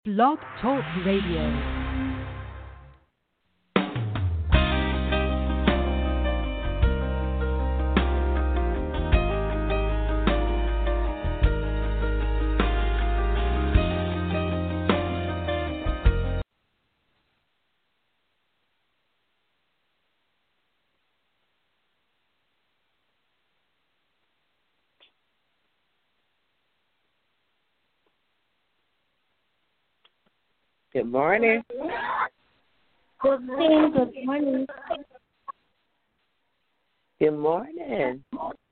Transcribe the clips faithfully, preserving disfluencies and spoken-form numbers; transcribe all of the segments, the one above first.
Blog Talk Radio. Good morning. Good morning. Good morning. Good morning.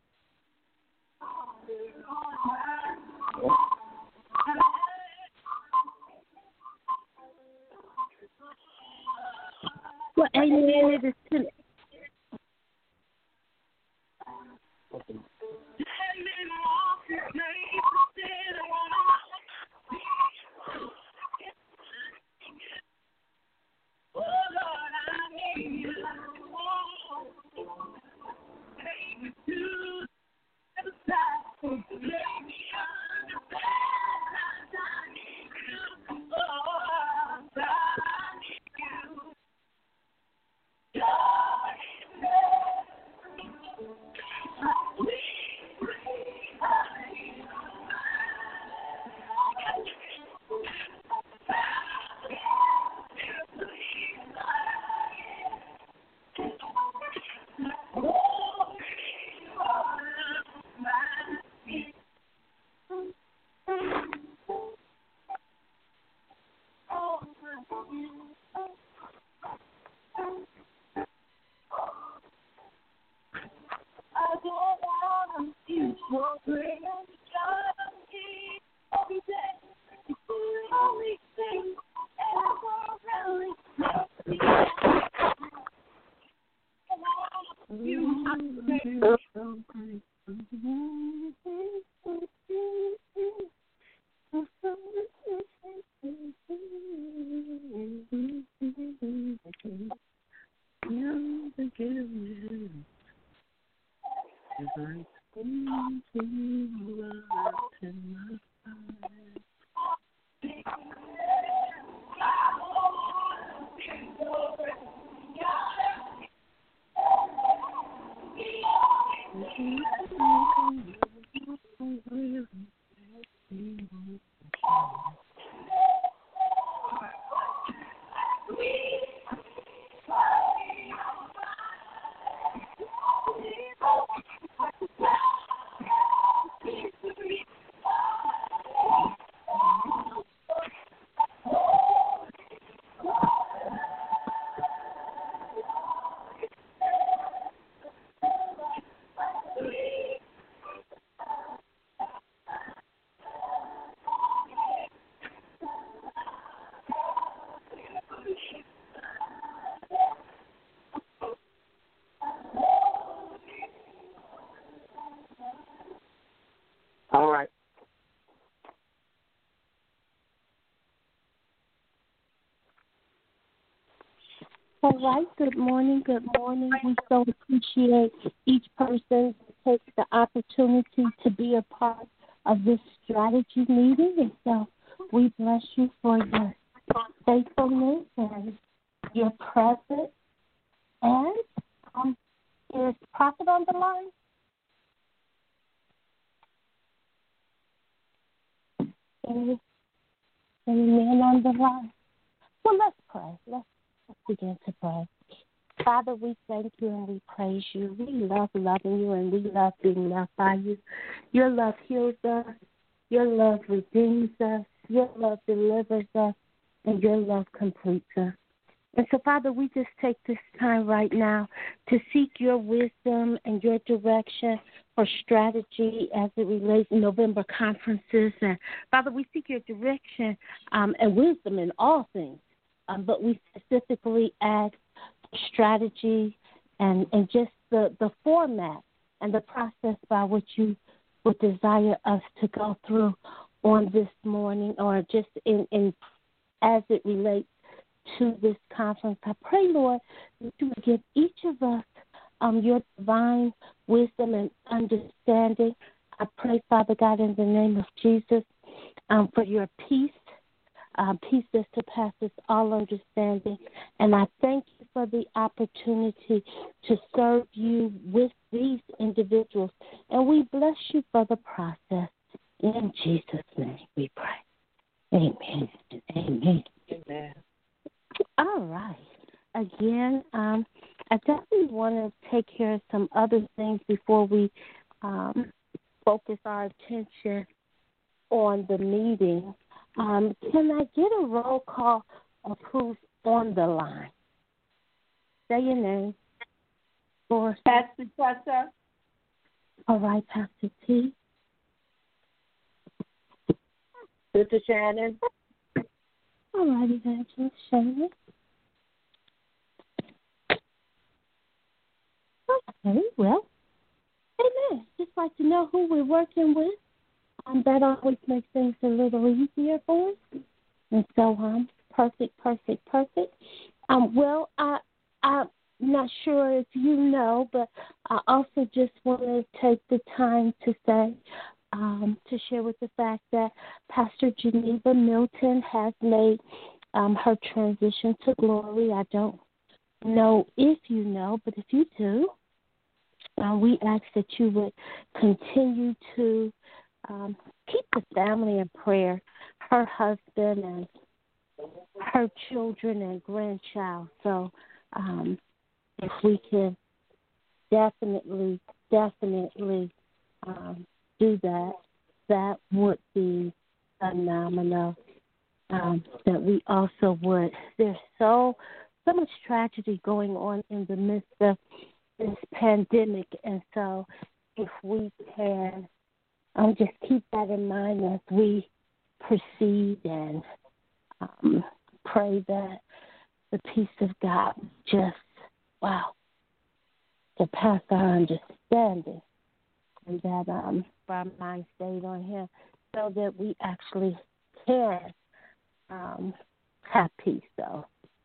Well, amen. It is to All right. All right. Good morning. Good morning. We so appreciate each person that takes the opportunity to be a part of this strategy meeting. And so we bless you for your faithfulness and your presence. And um, is Prophet on the line? Any, any man on the line? Well, let's pray. Let's, let's begin to pray. Father, we thank you and we praise you. We love loving you and we love being loved by you. Your love heals us. Your love redeems us. Your love delivers us. And your love completes us. And so, Father, we just take this time right now to seek your wisdom and your direction for strategy as it relates to November conferences. And, Father, we seek your direction um, and wisdom in all things. Um, but we specifically ask strategy and, and just the, the format and the process by which you would desire us to go through on this morning or just in, in as it relates to this conference. I pray, Lord, that you would give each of us um, your divine wisdom and understanding. I pray, Father God, in the name of Jesus, um, for your peace uh, peace that surpasses all understanding. And I thank you for the opportunity to serve you with these individuals. And we bless you for the process. In Jesus' name we pray. Amen. Amen. Amen. All right. Again, um, I definitely want to take care of some other things before we um, focus our attention on the meeting. Um, can I get a roll call of who's on the line? Say your name. Or Pastor Tessa. All right, Pastor T. Sister Shannon. All right, Evangelist Shannon. Okay, well, amen. Just like to know who we're working with. Um, that always makes things a little easier for us. And so, um, perfect, perfect, perfect. Um, well, I, I'm not sure if you know, but I also just want to take the time to say, um, to share with the fact that Pastor Geneva Milton has made um, her transition to glory. I don't know if you know, but if you do, uh, we ask that you would continue to um, keep the family in prayer, her husband and her children and grandchild. So um, if we can definitely, definitely um, do that, that would be phenomenal. Um, that we also would. There's so so much tragedy going on in the midst of this pandemic, and so if we can um, just keep that in mind as we proceed and um, pray that the peace of God just, wow, surpass our understanding, and that um, our mind stayed on Him so that we actually can um, have peace. So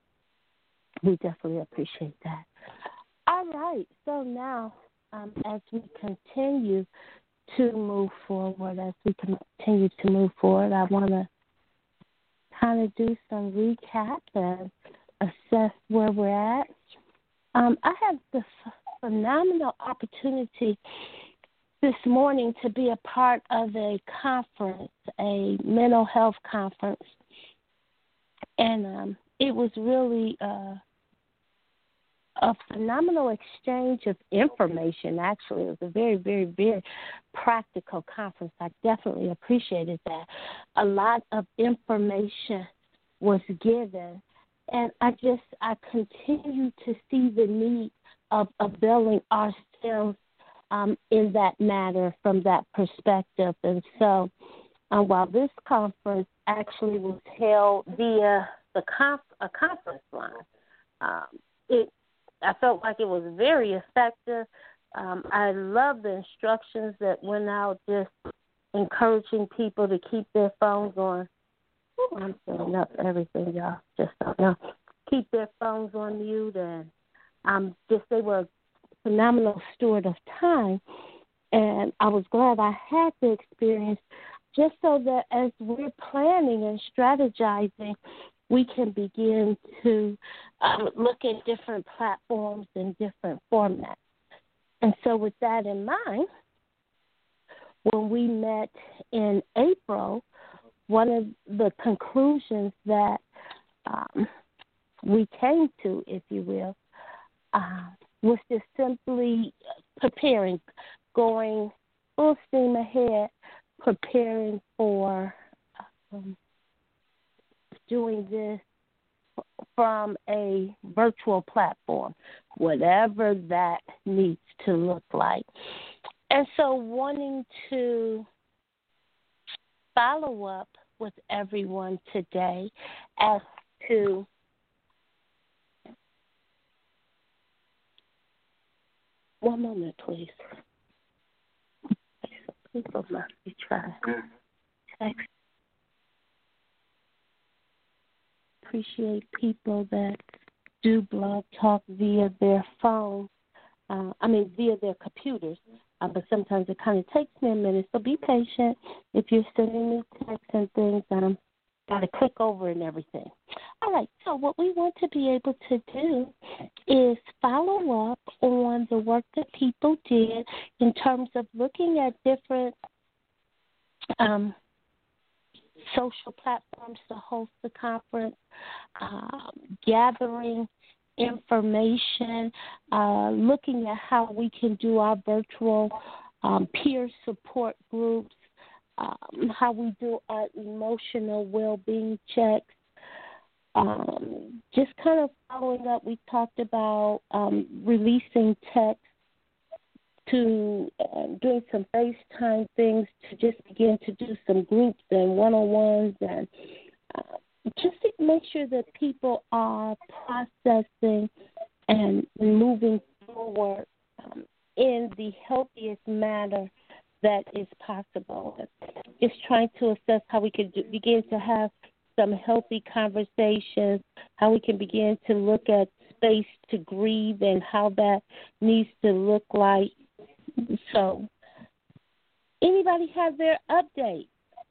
we definitely appreciate that. All right. So now, um, as we continue to move forward, as we continue to move forward, I want to kind of do some recap and assess where we're at. Um, I had the f- phenomenal opportunity this morning to be a part of a conference, a mental health conference, and um, it was really uh, a phenomenal exchange of information. Actually, it was a very, very, very practical conference. I definitely appreciated that. A lot of information was given, and I just, I continue to see the need of availing ourselves um, in that matter from that perspective. And so uh, while this conference actually was held via the conf- a conference line, um, it I felt like it was very effective. Um, I love the instructions that went out, just encouraging people to keep their phones on. Ooh, I'm filling up everything, y'all. Just don't know. Keep their phones on mute, and um, just they were a phenomenal steward of time. And I was glad I had the experience, just so that as we're planning and strategizing, we can begin to um, look at different platforms and different formats. And so with that in mind, when we met in April, one of the conclusions that um, we came to, if you will, uh, was just simply preparing, going full steam ahead, preparing for um, doing this from a virtual platform, whatever that needs to look like. And so wanting to follow up with everyone today as to one moment, please. People must be trying to text. Appreciate people that do blog talk via their phone, uh, I mean via their computers, uh, but sometimes it kind of takes me a minute, so be patient if you're sending me texts and things. Um, got to click over and everything. All right, so what we want to be able to do is follow up on the work that people did in terms of looking at different um, social platforms to host the conference, um, gathering information, uh, looking at how we can do our virtual um, peer support groups, um, how we do our emotional well-being checks. Um, just kind of following up, we talked about um, releasing text to uh, doing some FaceTime things to just begin to do some groups and one-on-ones and uh, just to make sure that people are processing and moving forward um, in the healthiest manner that is possible. Just trying to assess how we can do, begin to have some healthy conversations, how we can begin to look at space to grieve and how that needs to look like. So, anybody have their update?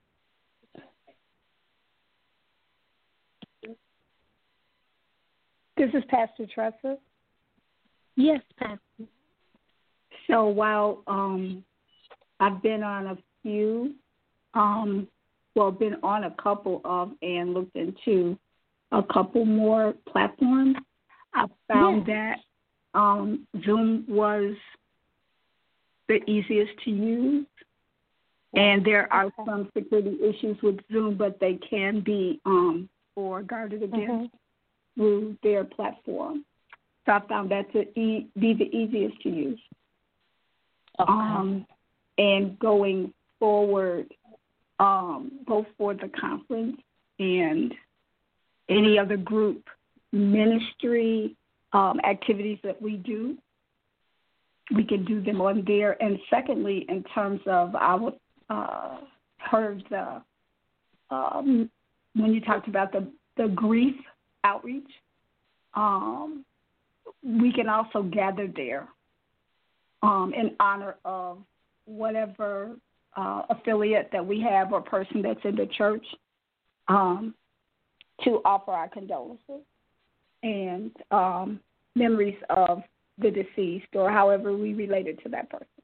This is Pastor Tressa. Yes, Pastor. So while um, I've been on a few, um, well, been on a couple of and looked into a couple more platforms, I found yes. that um, Zoom was the easiest to use. And there are okay. some security issues with Zoom, but they can be um, or guarded against mm-hmm. through their platform. So I found that to e- be the easiest to use. Okay. Um, and going forward, um, both for the conference and any other group ministry um, activities that we do, we can do them on there. And secondly, in terms of our uh, heard the um, when you talked about the, the grief outreach, um, we can also gather there um, in honor of whatever uh, affiliate that we have or person that's in the church um, to offer our condolences and um, memories of the deceased or however we related to that person.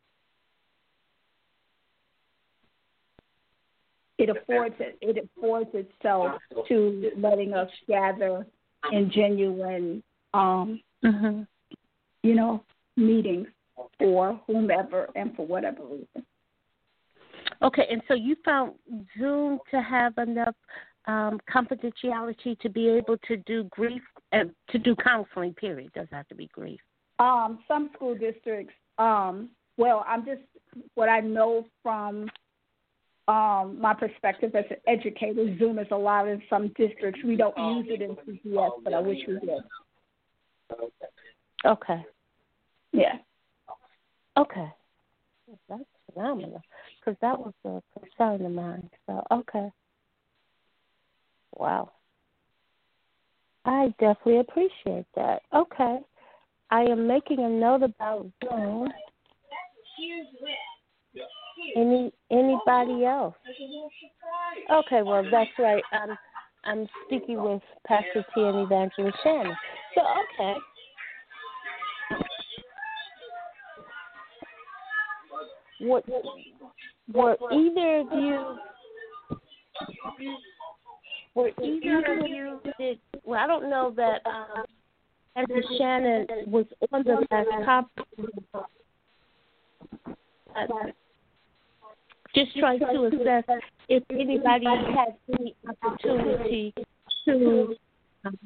It affords it, it affords itself to letting us gather in genuine, um, mm-hmm. you know, meetings for whomever and for whatever reason. Okay, and so you found Zoom to have enough um, confidentiality to be able to do grief, uh, to do counseling, period. It doesn't have to be grief. Um, some school districts, um, well, I'm just, what I know from um, my perspective as an educator, Zoom is allowed in some districts. We don't use it in C P S, but I wish we did. Okay. Yeah. Okay. That's phenomenal, because that was a concern of mine. So, okay. Wow. I definitely appreciate that. Okay. I am making a note about Zoom. Any anybody else? Okay, well that's right. I'm I'm speaking with Pastor T and Evangelist Shannon. So okay. What were either of you were either of you did well I don't know that um Pastor Shannon was on the last conference. Uh, just trying to assess if anybody had any opportunity to um,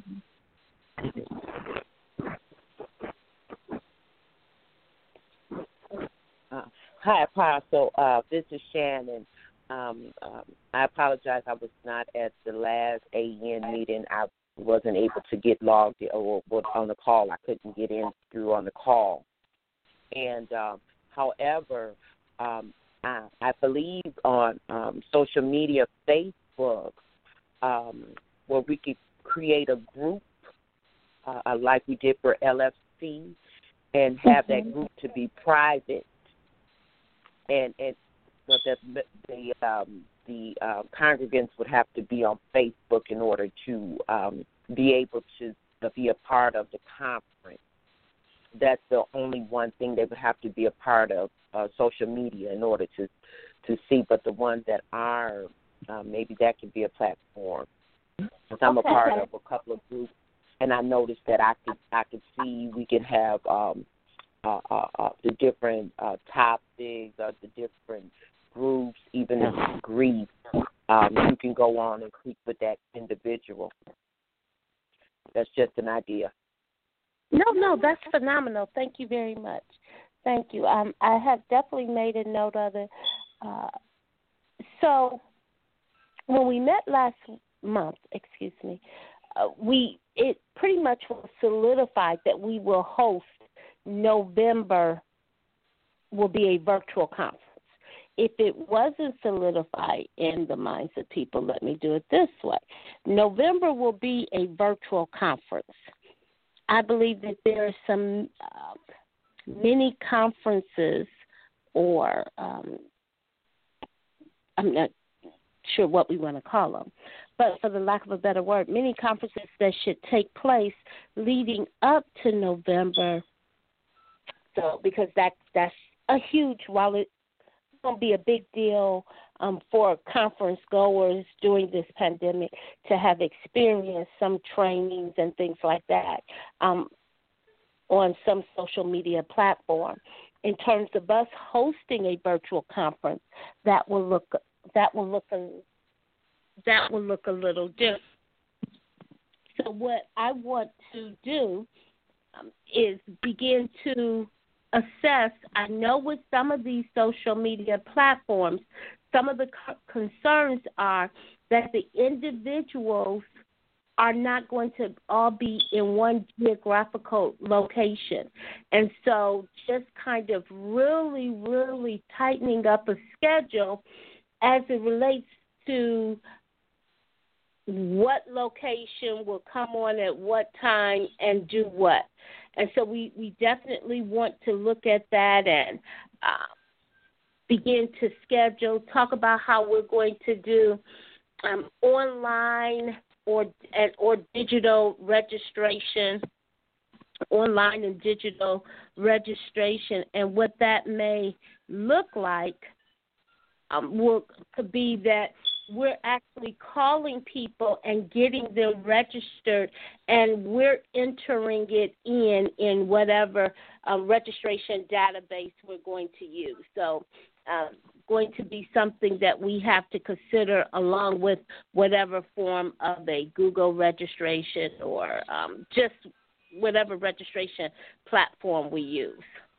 uh, hi, Apostle. Uh, this is Shannon. Um, um, I apologize. I was not at the last A N meeting. I wasn't able to get logged in, or, or on the call. I couldn't get in through on the call. And um, however, um, I, I believe on um, social media, Facebook, um, where we could create a group uh, like we did for L F C, and have mm-hmm. that group to be private, and and so that the um, the uh, congregants would have to be on Facebook in order to um, be able to, to be a part of the conference. That's the only one thing they would have to be a part of, uh, social media, in order to to see. But the ones that are, uh, maybe that could be a platform. Because I'm okay. a part of a couple of groups, and I noticed that I could I could see we could have um, uh, uh, uh, the different uh, topics, or the different groups, even if it's grief. Um, you can go on and click with that individual. That's just an idea. No, no, that's phenomenal. Thank you very much. Thank you. Um, I have definitely made a note of it. Uh, so when we met last month, excuse me, uh, we it pretty much was solidified that we will host November will be a virtual conference. If it wasn't solidified in the minds of people, let me do it this way. November will be a virtual conference. I believe that there are some uh, mini conferences, or um, I'm not sure what we want to call them, but for the lack of a better word, many conferences that should take place leading up to November. So, because that that's a huge, while it's going to be a big deal um, for conference goers during this pandemic to have experienced some trainings and things like that um, on some social media platform. In terms of us hosting a virtual conference, that will look that will look a that will look a little different. So what I want to do um, is begin to assess. I know with some of these social media platforms, some of the co- concerns are that the individuals are not going to all be in one geographical location. And so just kind of really, really tightening up a schedule as it relates to what location will come on at what time and do what. And so we, we definitely want to look at that and uh, begin to schedule, talk about how we're going to do um, online or and, or digital registration, online and digital registration, and what that may look like um, will could be that we're actually calling people and getting them registered, and we're entering it in in whatever um, registration database we're going to use. So um, going to be something that we have to consider along with whatever form of a Google registration or um, just whatever registration platform we use.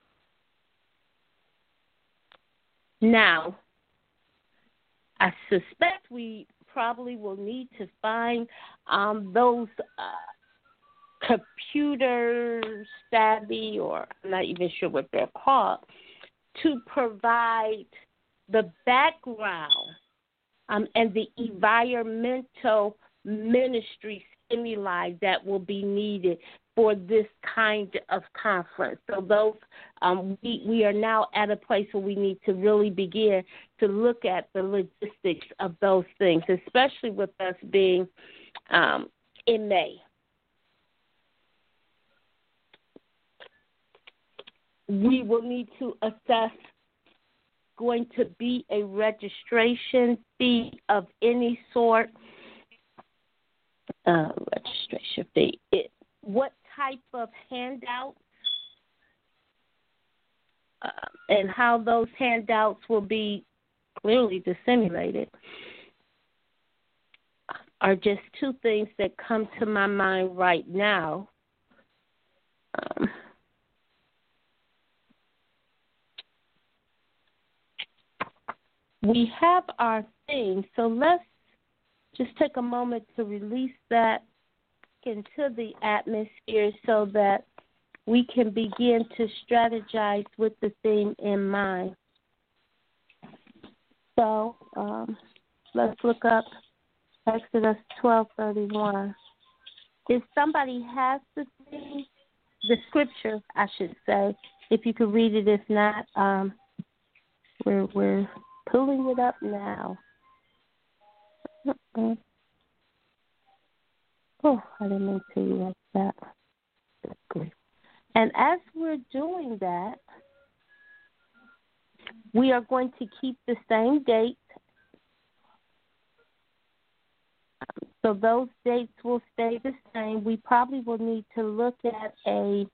Now, I suspect we probably will need to find um, those uh, computer savvy, or I'm not even sure what they're called, to provide the background um, and the environmental ministry stimuli that will be needed for this kind of conference. So those um, we, we are now at a place where we need to really begin to look at the logistics of those things, especially with us being um, in May. We will need to assess going to be a registration fee of any sort. Uh, registration fee. It, what type of handouts uh, and how those handouts will be clearly disseminated are just two things that come to my mind right now. Um, we have our thing, so let's just take a moment to release that into the atmosphere so that we can begin to strategize with the theme in mind. So um, let's look up Exodus twelve thirty-one. If somebody has the theme, the scripture, I should say, if you could read it. If not, um, we're we're pulling it up now. Uh-uh. Oh, I didn't mean to like that. And as we're doing that, we are going to keep the same dates. So those dates will stay the same. We probably will need to look at a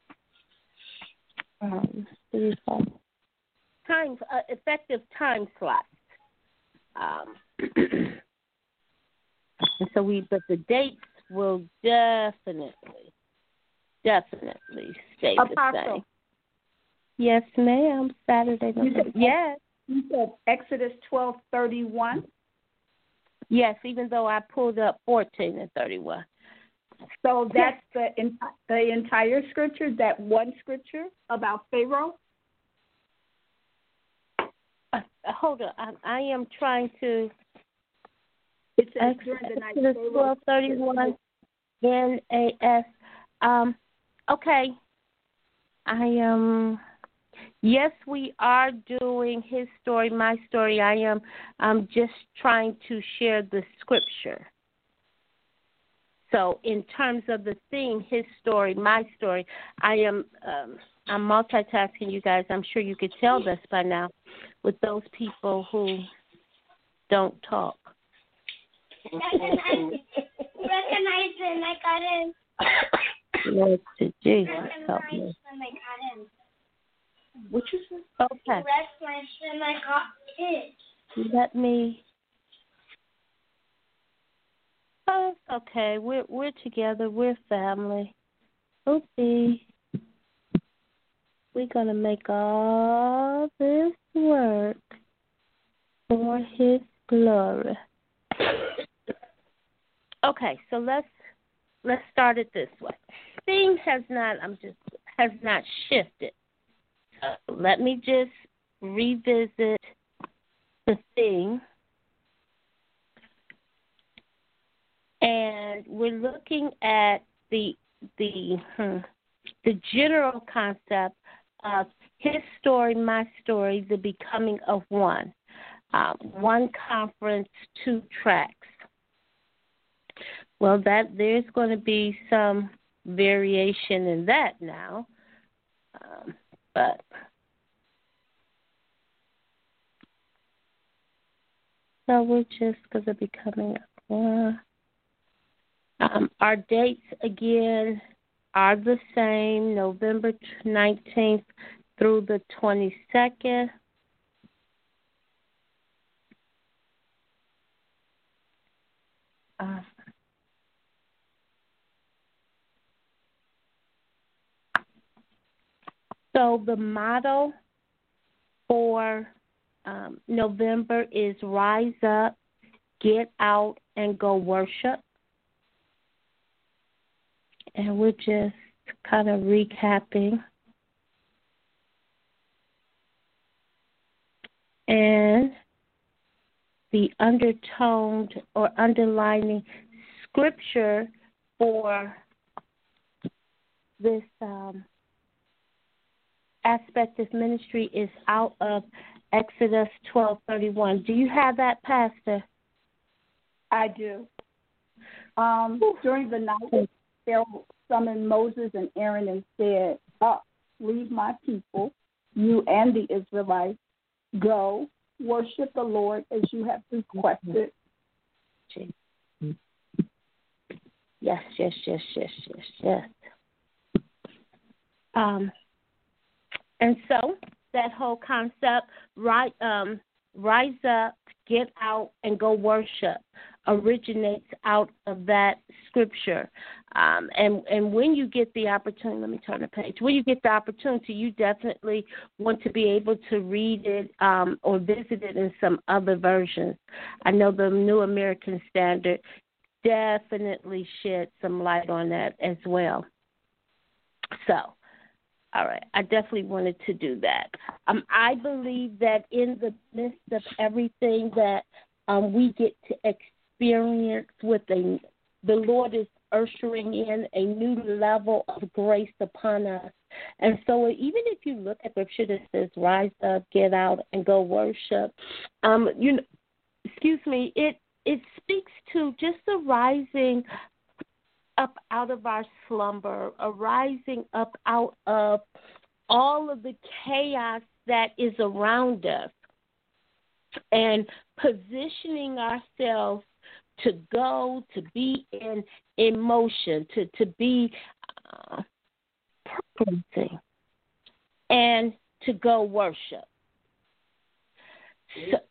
um, time, uh, effective time slot. Um, and so we, but the dates will definitely, definitely stay Apostle. the same. Yes, ma'am. Saturday. You said, yes. You said Exodus twelve thirty one. Yes, even though I pulled up fourteen and thirty-one. So that's the the entire scripture, that one scripture about Pharaoh? Uh, hold on. I, I am trying to. It says during the night. twelve thirty-one N A S. Um, okay. I am. Um, yes, we are doing his story, my story. I am I'm just trying to share the scripture. So in terms of the theme, his story, my story, I am um, I'm multitasking, you guys. I'm sure you could tell this by now with those people who don't talk. Recognize when I got in. Lord to Jesus, help me. When I got in. What you said? Okay. Recognize when I got in. Let me. Oh, it's okay. We're we're together. We're family. Oopsie. We're gonna make all this work for His glory. Okay, so let's let's start it this way. Thing has not. I'm just has not shifted. So let me just revisit the thing. And we're looking at the the hmm, the general concept of his story, my story, the becoming of one. Um, one conference, two tracks. Well, that there's going to be some variation in that now, um, but so we're just going to be coming up one. Um, our dates, again, are the same, November nineteenth through the twenty-second. Uh, so the motto for um, November is Rise Up, Get Out, and Go Worship. And we're just kind of recapping. And the undertoned or underlining scripture for this um, aspect of ministry is out of Exodus twelve thirty-one. Do you have that, Pastor? I do. Um, during the night, Pharaoh summoned Moses and Aaron and said, "Up, leave my people, you and the Israelites. Go, worship the Lord as you have requested." Yes, yes, yes, yes, yes, yes. Um, and so that whole concept, right, um, rise up, get out, and go worship, originates out of that scripture. Um, and, and when you get the opportunity, let me turn the page. When you get the opportunity, you definitely want to be able to read it um, or visit it in some other versions. I know the New American Standard definitely shed some light on that as well. So, all right, I definitely wanted to do that. Um, I believe that in the midst of everything that um, we get to experience with a, the Lord is ushering in a new level of grace upon us. And so even if you look at scripture that says, rise up, get out, and go worship, um, you know, excuse me, it it speaks to just the rising up out of our slumber, a rising up out of all of the chaos that is around us, and positioning ourselves to go, to be in, in motion, to, to be uh, purposing, and to go worship. So,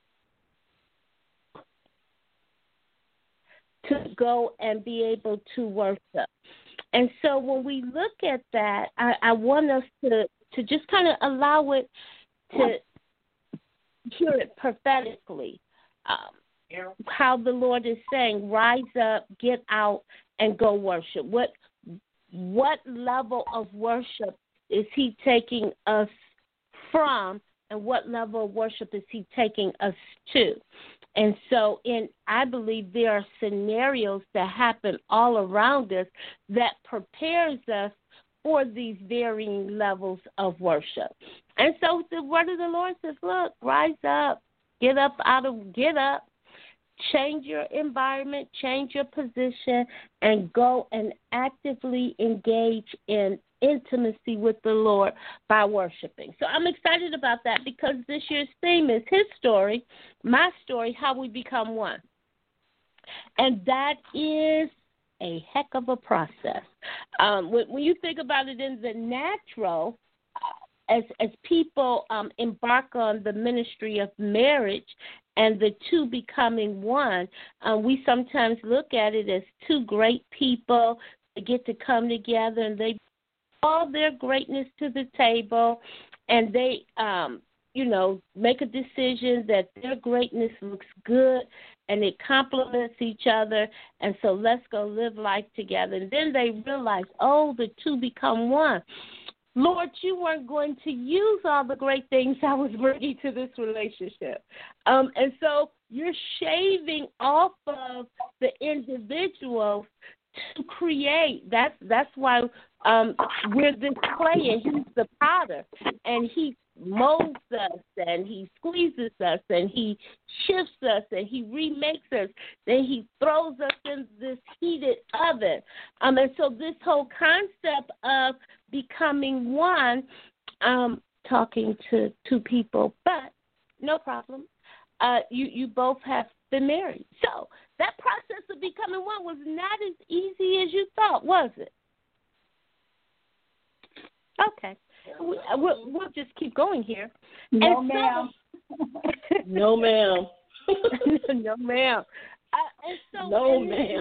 to go and be able to worship. And so when we look at that, I, I want us to, to just kind of allow it to hear it prophetically, um, how the Lord is saying, rise up, get out, and go worship. What what level of worship is he taking us from, and what level of worship is he taking us to? And so in I believe there are scenarios that happen all around us that prepares us for these varying levels of worship. And so the word of the Lord says, look, rise up, get up out of, get up, change your environment, change your position, and go and actively engage in intimacy with the Lord by worshiping. So I'm excited about that because this year's theme is his story, my story, how we become one. And that is a heck of a process. Um, when, when you think about it in the natural, uh, as as people um, embark on the ministry of marriage and the two becoming one, uh, we sometimes look at it as two great people that get to come together and they all their greatness to the table, and they, um, you know, make a decision that their greatness looks good and it complements each other, and so let's go live life together. And then they realize, oh, the two become one. Lord, you weren't going to use all the great things I was bringing to this relationship. Um, and so you're shaving off of the individuals to create. That's that's why um, we're this clay and he's the potter, and he molds us and he squeezes us and he shifts us and he remakes us. Then he throws us in this heated oven. Um, and so this whole concept of becoming one, um, talking to two people, but no problem. Uh, you you both have been married, so that process of becoming one was not as easy as you thought, was it? Okay. We, we'll, we'll just keep going here. No, and ma'am. So, No, ma'am. no, ma'am. Uh, and so, no, and ma'am.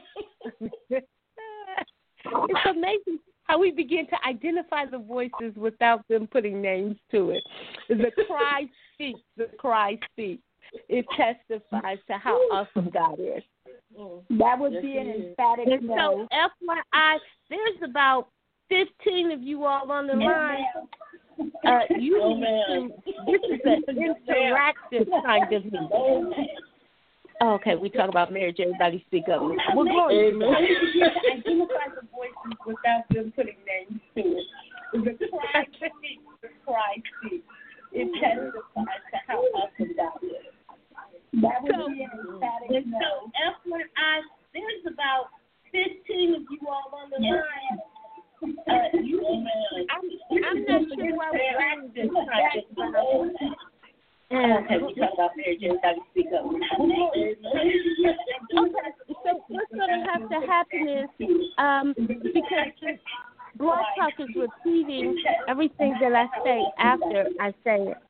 It's amazing how we begin to identify the voices without them putting names to it. The cry speaks. The cry speaks. It testifies to how awesome God is. That would Yes, be an it is. emphatic And no. so, F Y I, there's about fifteen of you all on the No, line. ma'am. Uh, you No, need ma'am. to, this is an interactive kind of meeting. Oh, okay, we talk about marriage. Everybody speak up. We're going to identify the voices without them putting names to it. The cry speaks. The cry speaks. It testifies to how awesome God is. That would So, be an emphatic and no. so, F Y I, there's about fifteen of you all on the line. Uh, you, I'm, I'm not sure why we're doing this project, but okay, we talk about marriage. Everybody speak up. Okay, so what's going to have to happen is, um, because Blog Talk is repeating everything that I say after I say it.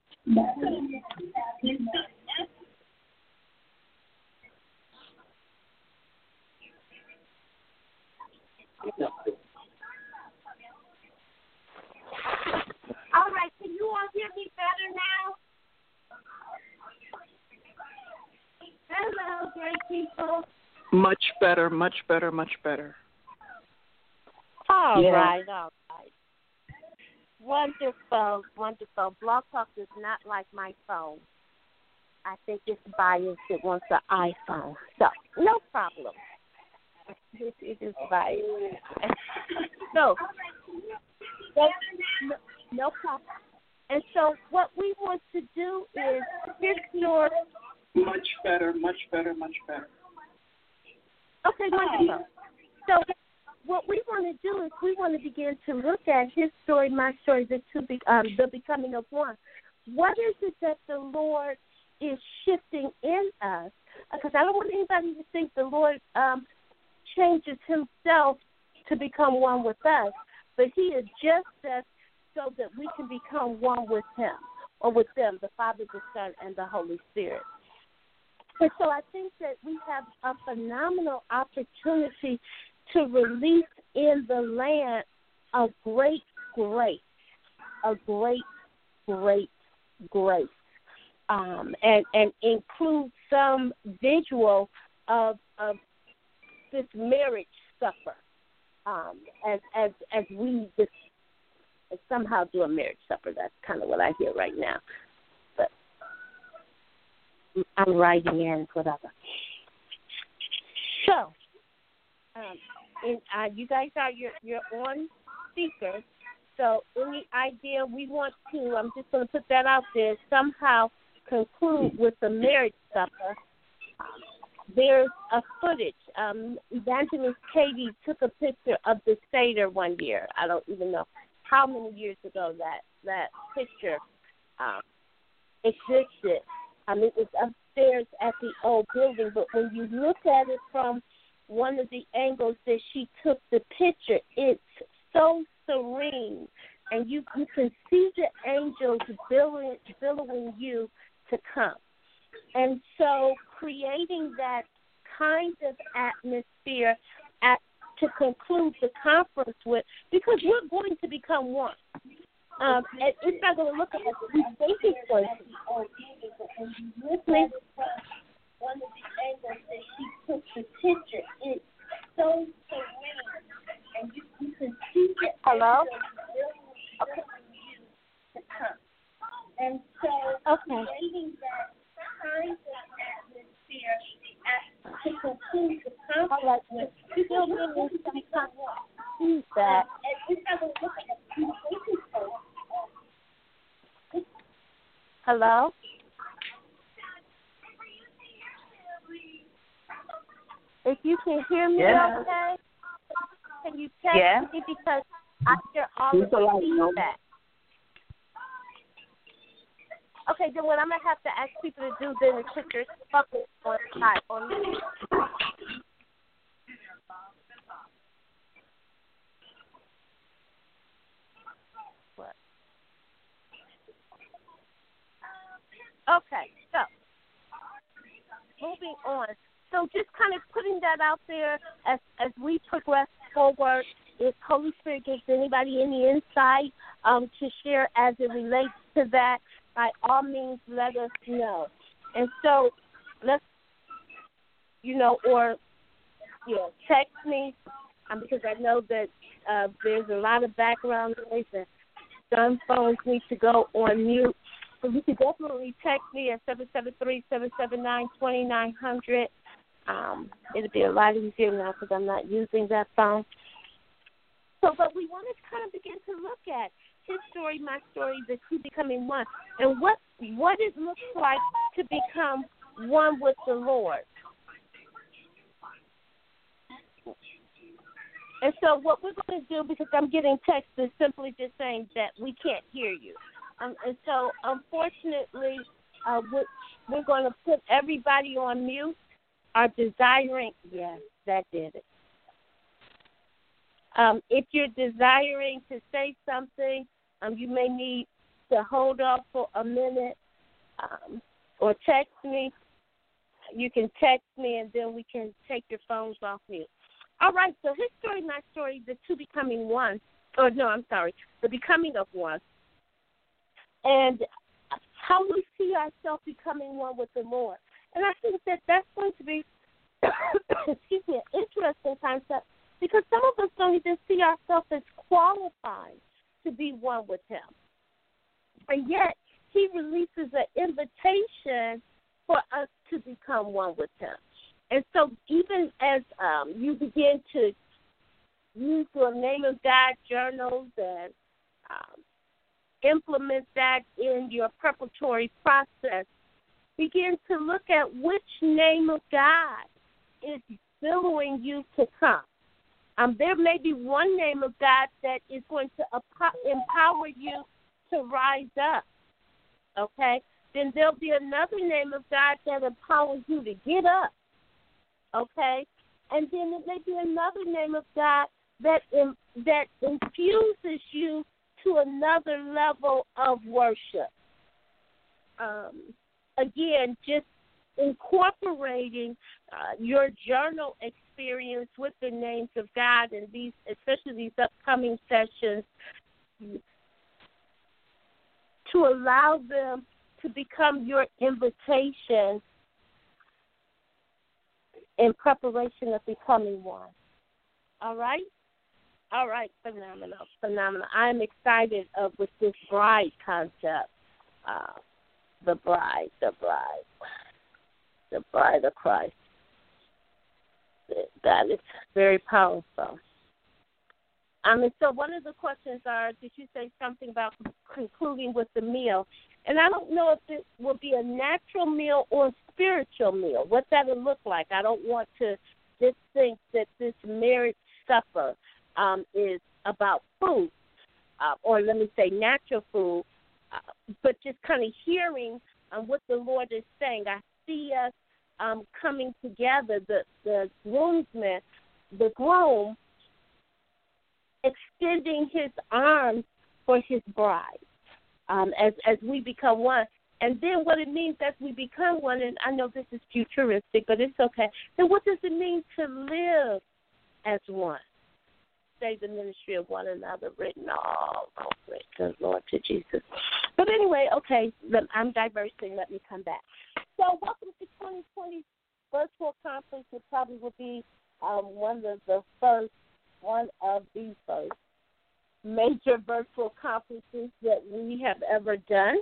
All right, can you all hear me better now? Hello, great people. Much better, much better, much better. All Yeah. right, all right. Wonderful, wonderful. Blog Talk is not like my phone. I think it's biased. It wants an iPhone. So, no problem. It, it is biased. So, no, no, no problem. And so what we want to do is pick your Much better, much better, much better. Okay, wonderful. So what we want to do is we want to begin to look at his story, my story, the two, be, um, the becoming of one. What is it that the Lord is shifting in us? Because I don't want anybody to think the Lord um, changes himself to become one with us, but he adjusts us so that we can become one with him, or with them, the Father, the Son, and the Holy Spirit. And so I think that we have a phenomenal opportunity to release in the land a great grace, a great, great grace, um, and, and include some visual of, of this marriage supper, um, as, as, as we just somehow do a marriage supper. That's kind of what I hear right now. But I'm writing in, whatever. So, um, and, uh, you guys are, you're, you're on speaker. So any idea we want to, I'm just going to put that out there, somehow conclude with the marriage supper. There's a footage. Um, Evangelist Katie took a picture of the Seder one year. I don't even know how many years ago that, that picture um, existed. Um, it was upstairs at the old building, but when you look at it from one of the angles that she took the picture, it's so serene, and you, you can see the angels billowing, billowing you to come. And so creating that kind of atmosphere at, to conclude the conference with, because we're going to become one. Um, and it's not going to look like we think it's going to be. And you listen one of the angles that she took the picture, it's so serene. And you, you can see the hello? Okay. To come. And so okay. Creating that kind of atmosphere at, to conclude the conference with, you still really to become one. See that. And it's not going to look like we think it's going to. Hello? If you can hear me yeah. okay, can you text yeah. me because I hear all of the feedback. Okay, then what I'm going to have to ask people to do then is put your bucket on high on me. What? Okay, so moving on. So just kind of putting that out there as as we progress forward, if Holy Spirit gives anybody any insight um, to share as it relates to that, by all means, let us know. And so let's, you know, or, you know, text me um, because I know that uh, there's a lot of background noise and some phones need to go on mute. So you can definitely text me at seven seven three, seven seven nine, two nine zero zero. Um, it'll be a lot easier now because I'm not using that phone. So, but we want to kind of begin to look at his story, my story, the two becoming one, and what what it looks like to become one with the Lord. And so what we're going to do, because I'm getting texts, is simply just saying that we can't hear you. Um, and so, unfortunately, uh, we're, we're going to put everybody on mute. Are desiring, yes, that did it. Um, if you're desiring to say something, um, you may need to hold off for a minute um, or text me. You can text me, and then we can take your phones off mute. All right, so his story, my story, the two becoming one. Or no, I'm sorry, the becoming of one. And how we see ourselves becoming one with the Lord. And I think that that's going to be, excuse me, an interesting concept because some of us don't even see ourselves as qualified to be one with him. And yet, he releases an invitation for us to become one with him. And so even as um, you begin to use your Name of God journals and um, implement that in your preparatory process, begin to look at which name of God is billowing you to come. Um, there may be one name of God that is going to empower you to rise up, okay? Then there'll be another name of God that empowers you to get up, okay? And then there may be another name of God that in, that infuses you to another level of worship. Um, again, just incorporating uh, your journal experience with the names of God and these, especially these upcoming sessions, to allow them to become your invitation in preparation of becoming one. All right? All right, phenomenal, phenomenal. I'm excited uh, with this bride concept. Uh, the bride, the bride, the bride of Christ. That is very powerful. Um, and so one of the questions are, did you say something about concluding with the meal? And I don't know if it will be a natural meal or a spiritual meal. What that will look like. I don't want to just think that this marriage supper um, is about food, uh, or let me say natural food, uh, but just kind of hearing um, what the Lord is saying. I see us um, coming together, the, the groomsman, the groom, extending his arms for his bride um, as, as we become one. And then what it means as we become one, and I know this is futuristic, but it's okay. Then what does it mean to live as one? Say the ministry of one another, written all over it. Good Lord to Jesus. But anyway, okay, I'm diversing. Let me come back. So welcome to twenty twenty virtual conference. It probably will be um, one of the first, one of the first major virtual conferences that we have ever done.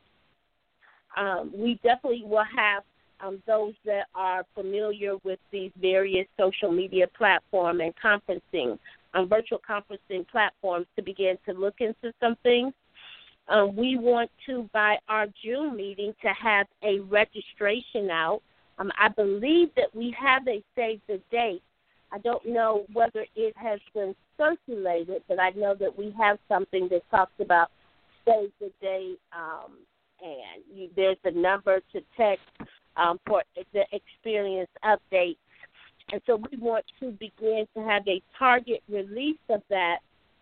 Um, we definitely will have um, those that are familiar with these various social media platform and conferencing, um, virtual conferencing platforms to begin to look into some things. Um, we want to, by our June meeting, to have a registration out. Um, I believe that we have a save the date. I don't know whether it has been circulated, but I know that we have something that talks about save the date, um, and you, there's a number to text um, for the experience update. And so we want to begin to have a target release of that,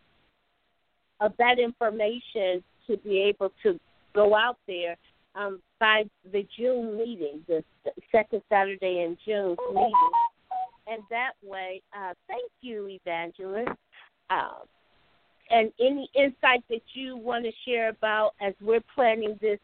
of that information to be able to go out there um, by the June meeting, the second Saturday in June meeting. And that way, uh, thank you, Evangelist. Uh, and any insight that you want to share about as we're planning this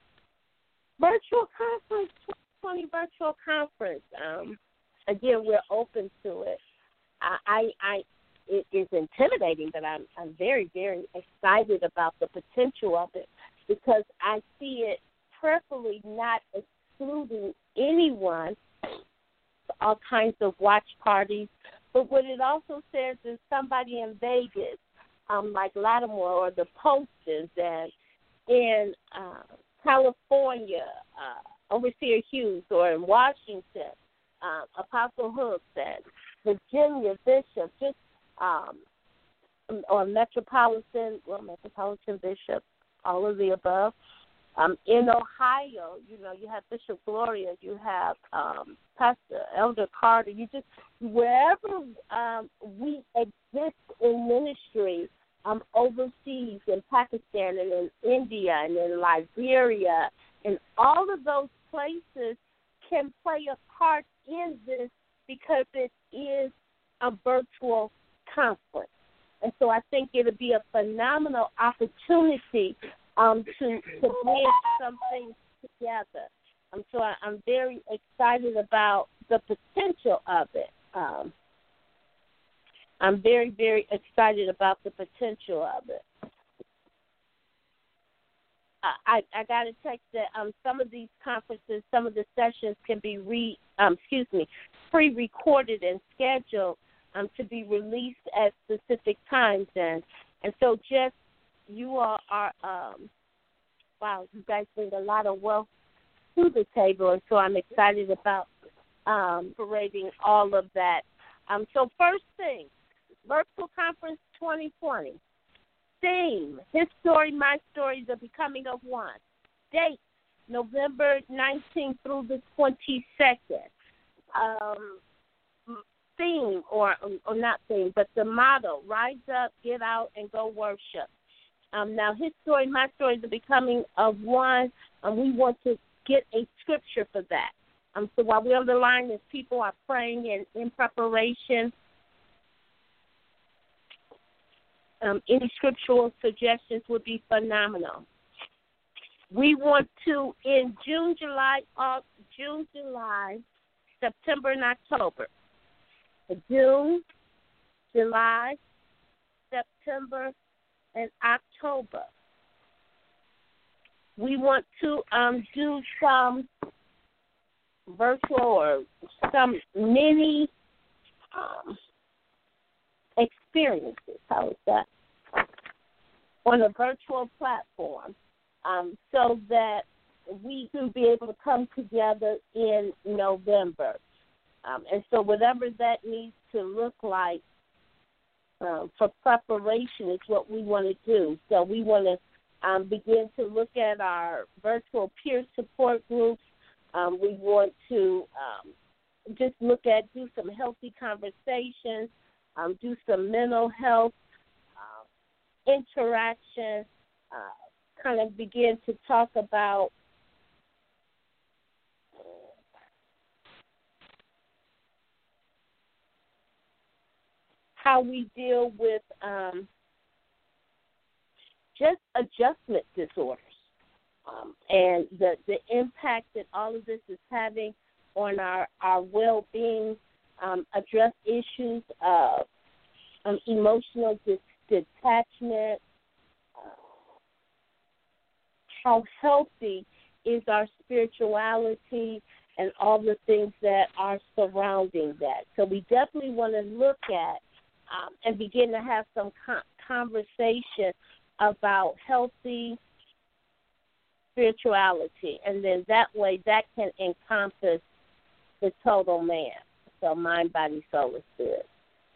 virtual conference, twenty twenty virtual conference. Um, again, we're open to it. I, I, I, it is intimidating, but I'm, I'm very, very excited about the potential of it because I see it prayerfully not excluding anyone, all kinds of watch parties. But what it also says is somebody in Vegas, um, like Lattimore or the Posters, and in uh, California, uh, Overseer Hughes, or in Washington, uh, Apostle Hooks, and Virginia Bishop, just um, or Metropolitan, well, Metropolitan Bishop, all of the above. Um, in Ohio, you know, you have Bishop Gloria, you have um, Pastor Elder Carter. You just, wherever um, we exist in ministry, um, overseas in Pakistan and in India and in Liberia, and all of those places can play a part in this because it is a virtual conference. And so I think it'll be a phenomenal opportunity Um, to, to bring something together. Um, so I, I'm very excited about the potential of it. Um, I'm very, very excited about the potential of it. I, I got a text that um, some of these conferences, some of the sessions can be re, um, excuse me, pre-recorded and scheduled um, to be released at specific times. And, and so just you all are, um, wow, you guys bring a lot of wealth to the table, and so I'm excited about um, parading all of that. Um, so first thing, Virtual Conference twenty twenty. Theme, His Story, My Story, The Becoming of One. Date, November nineteenth through the twenty-second. Um, theme, or, or not theme, but the motto, rise up, get out, and go worship. Um, now, His Story, My Story, The Becoming of One, and we want to get a scripture for that. Um, so while we're on the line, as people are praying and in preparation, um, any scriptural suggestions would be phenomenal. We want to, in June, July, August, June, July, September, and October. June, July, September, and October. We want to um, do some virtual or some mini um, experiences. How is that? On a virtual platform, um, so that we can be able to come together in November. Um, and so whatever that needs to look like uh, for preparation is what we want to do. So we want to um, begin to look at our virtual peer support groups. Um, we want to um, just look at, do some healthy conversations, um, do some mental health uh, interaction, uh, kind of begin to talk about how we deal with um, just adjustment disorders um, and the, the impact that all of this is having on our, our well-being, um, address issues of um, emotional dis- detachment, uh, how healthy is our spirituality, and all the things that are surrounding that. So we definitely want to look at Um, and begin to have some con- conversation about healthy spirituality. And then that way that can encompass the total man. So mind, body, soul, and spirit.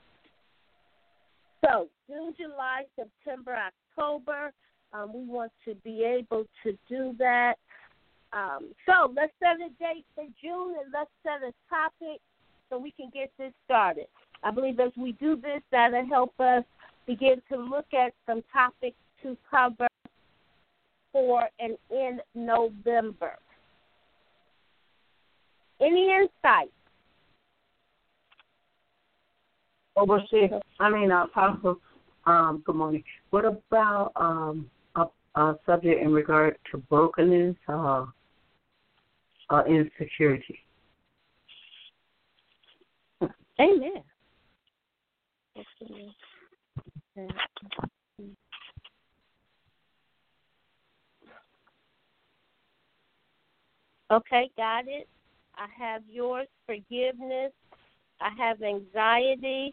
So June, July, September, October, um, we want to be able to do that. Um, so let's set a date for June and let's set a topic so we can get this started. I believe as we do this, that'll help us begin to look at some topics to cover for and in November. Any insight? Overseer, I mean, uh, Apostle, um, good morning. What about um, a, a subject in regard to brokenness or uh, uh, insecurity? Amen. Okay, got it. I have yours, forgiveness. I have anxiety.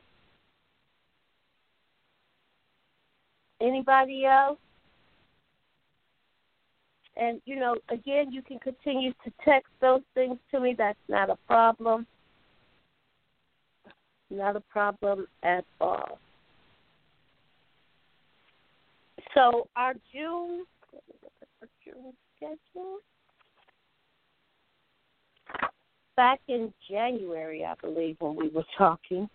Anybody else? And, you know, again, you can continue to text those things to me. That's not a problem. Not a problem at all. So our June, let me look at the June schedule. Back in January, I believe, when we were talking,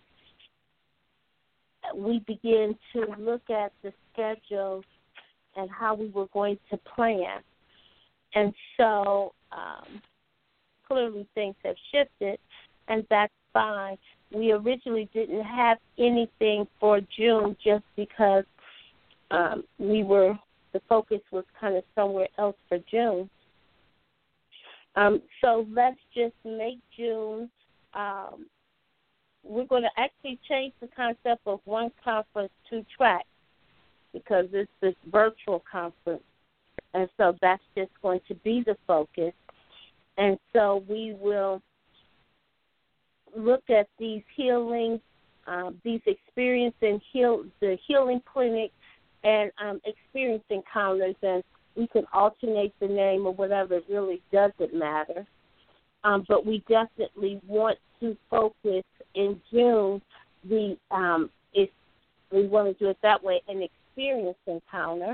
we began to look at the schedule and how we were going to plan. And so um, clearly things have shifted, and that's fine. We originally didn't have anything for June just because um, we were, the focus was kind of somewhere else for June. Um, so let's just make June, um, we're going to actually change the concept of one conference, two tracks, because it's this virtual conference. And so that's just going to be the focus. And so we will look at these healing, um, these experience and heal, the healing clinic and um, experience encounters. And we can alternate the name or whatever. It really doesn't matter. Um, but we definitely want to focus in June. The um, if we want to do it that way, an experience encounter.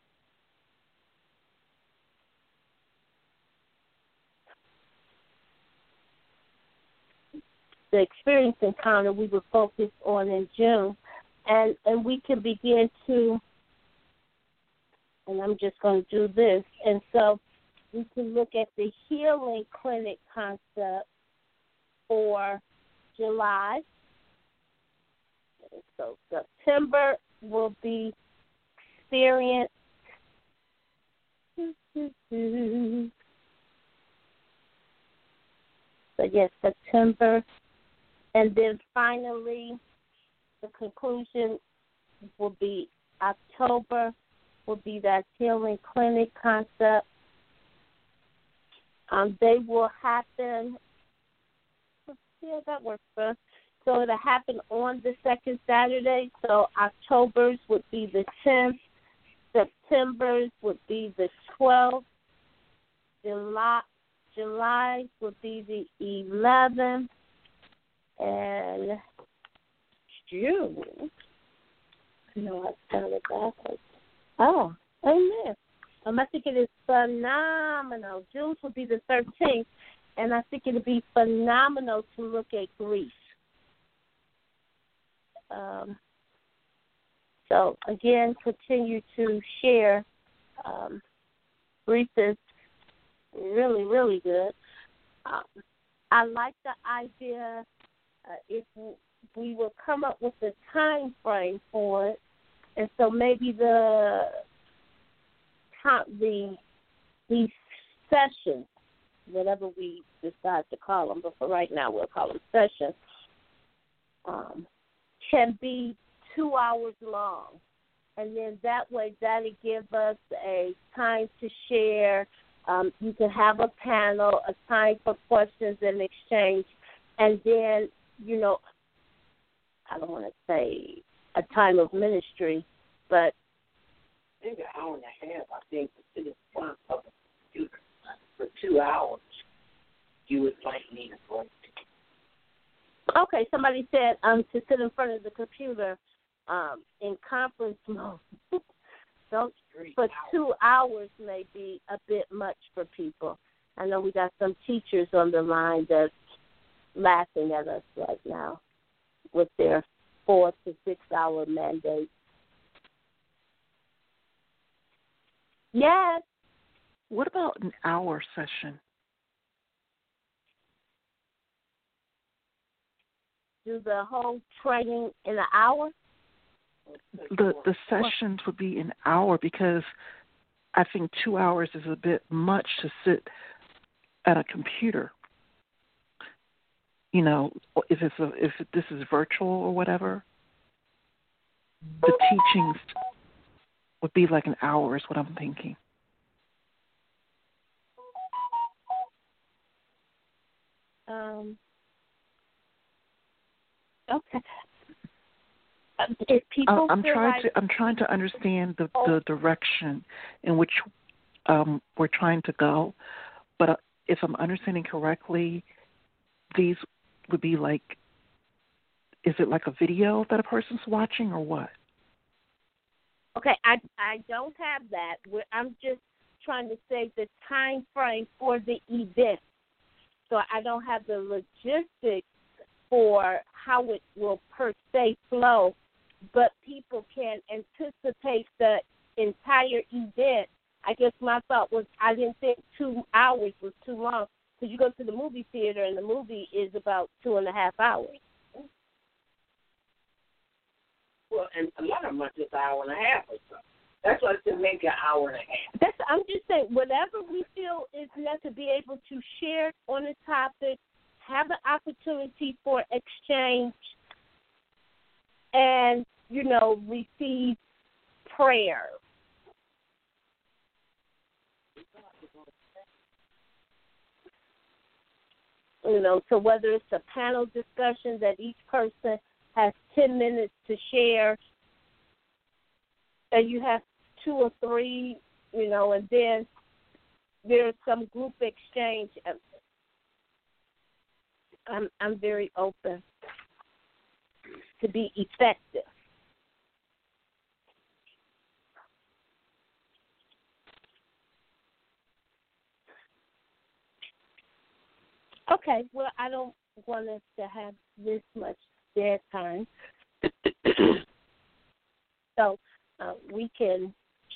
The experience encounter we will focus on in June, and and we can begin to. And I'm just going to do this. And so we can look at the healing clinic concept for July. So September will be experience. So yes, September. And then finally, the conclusion will be October. Will be that healing clinic concept. Um, they will happen. Yeah, that works for us. So it'll happen on the second Saturday. So October's would be the tenth. September's would be the twelfth. July, July would be the eleventh. And June. No, I counted backwards. Oh, amen. Um, I think it is phenomenal. June will be the thirteenth, and I think it would be phenomenal to look at Greece. Um, so, again, continue to share. Um, Greece is really, really good. Um, I like the idea uh, if we will come up with a time frame for it. And so maybe the the these sessions, whatever we decide to call them, but for right now we'll call them sessions, um, can be two hours long. And then that way that'll give us a time to share. Um, you can have a panel, a time for questions and exchange. And then, you know, I don't want to say a time of ministry, but maybe an hour and a half, I think, to sit in front of a computer for two hours, you would like need a break. Okay, somebody said um, to sit in front of the computer um, in conference mode. So for two hours may be a bit much for people. I know we got some teachers on the line that's laughing at us right now with their four to six hour mandate. Yes. What about an hour session? Do the whole training in an hour? The the sessions would be an hour because I think two hours is a bit much to sit at a computer. You know, if it's a, if this is virtual or whatever, the teachings would be like an hour is what I'm thinking. Um. Okay. If people I'm trying like, to I'm trying to understand the, the direction in which um, we're trying to go, but uh, if I'm understanding correctly, these would be like, is it like a video that a person's watching or what? Okay, I I don't have that. I'm just trying to say the time frame for the event, so I don't have the logistics for how it will per se flow, but people can anticipate the entire event. I guess my thought was I didn't think two hours was too long because you go to the movie theater and the movie is about two and a half hours. Well, and a lot of them are just an hour and a half or so. That's why it's maybe an hour and a half. That's, I'm just saying, whatever we feel is meant to be able to share on a topic, have the opportunity for exchange, and, you know, receive prayer. You know, so whether it's a panel discussion that each person has ten minutes to share, and you have two or three you know, and then there's some group exchange. I'm I'm very open to be effective. Okay, well, I don't want us to have this much dead time. So uh, we can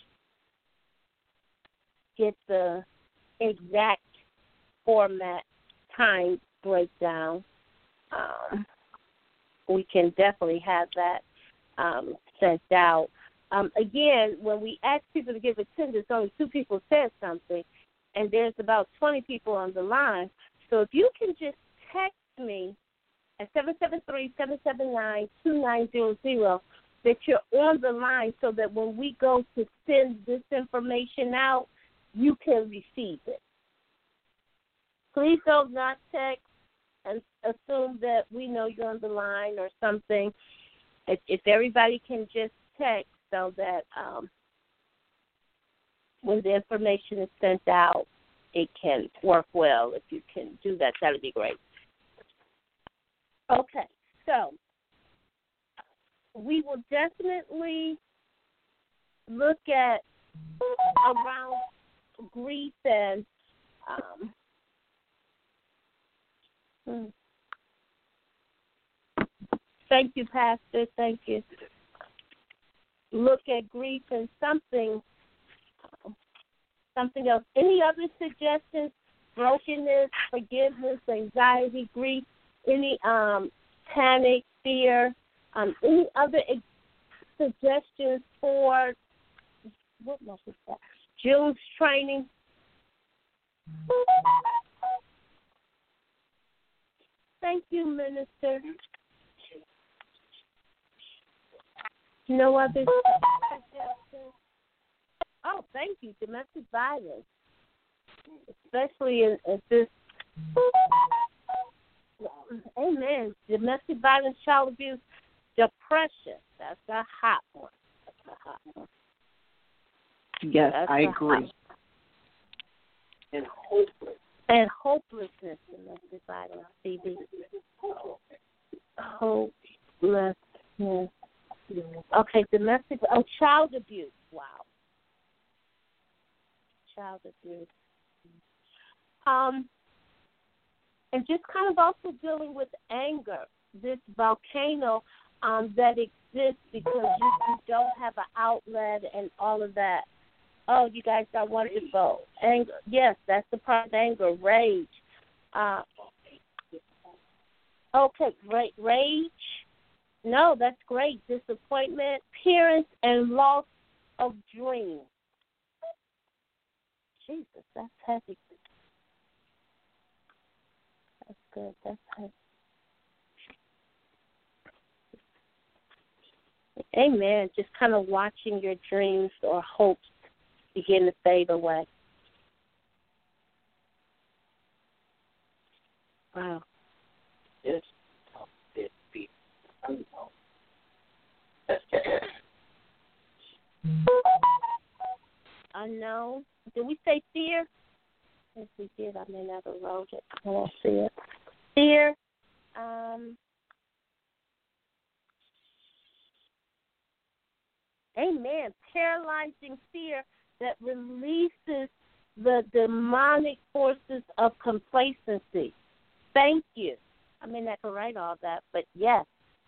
get the exact format time breakdown. Um, we can definitely have that um, sent out. Um, again, when we ask people to give attendance, only two people said something, and there's about twenty people on the line. So if you can just text me at seven seven three, seven seven nine, two nine zero zero that you're on the line so that when we go to send this information out, you can receive it. Please don't not text and assume that we know you're on the line or something. If, if everybody can just text so that um, when the information is sent out, it can work well. If you can do that, that would be great. Okay, so we will definitely look at around grief and um, hmm. Thank you, Pastor. Thank you. Look at grief and something, something else. Any other suggestions? Brokenness, forgiveness, anxiety, grief, any um, panic, fear, um, any other ex- suggestions for what was that? June's training. Thank you, Minister. No other suggestions? Oh, thank you. Domestic violence, especially in, in this. Amen. Domestic violence, child abuse, depression. That's a hot one. That's a hot one. Yes, That's I agree. And hopeless. And hopelessness, domestic violence, C B. Hopelessness. Okay, domestic. Oh, child abuse. Wow. Child abuse. Um, and just kind of also dealing with anger, this volcano um, that exists because you, you don't have an outlet and all of that. Oh, you guys are wonderful. Anger, yes, that's the part of anger. Rage. Uh, okay, great. Rage. No, that's great. Disappointment, appearance, and loss of dreams. Jesus, that's heavy. That's good. That's heavy. Amen. Just kind of watching your dreams or hopes begin to fade away. Wow. Yes. Unknown. Did we say fear? If we did, I may not have wrote it. I don't see it. Fear. Um, amen. Paralyzing fear that releases the demonic forces of complacency. Thank you. I may not can write all that, but yes.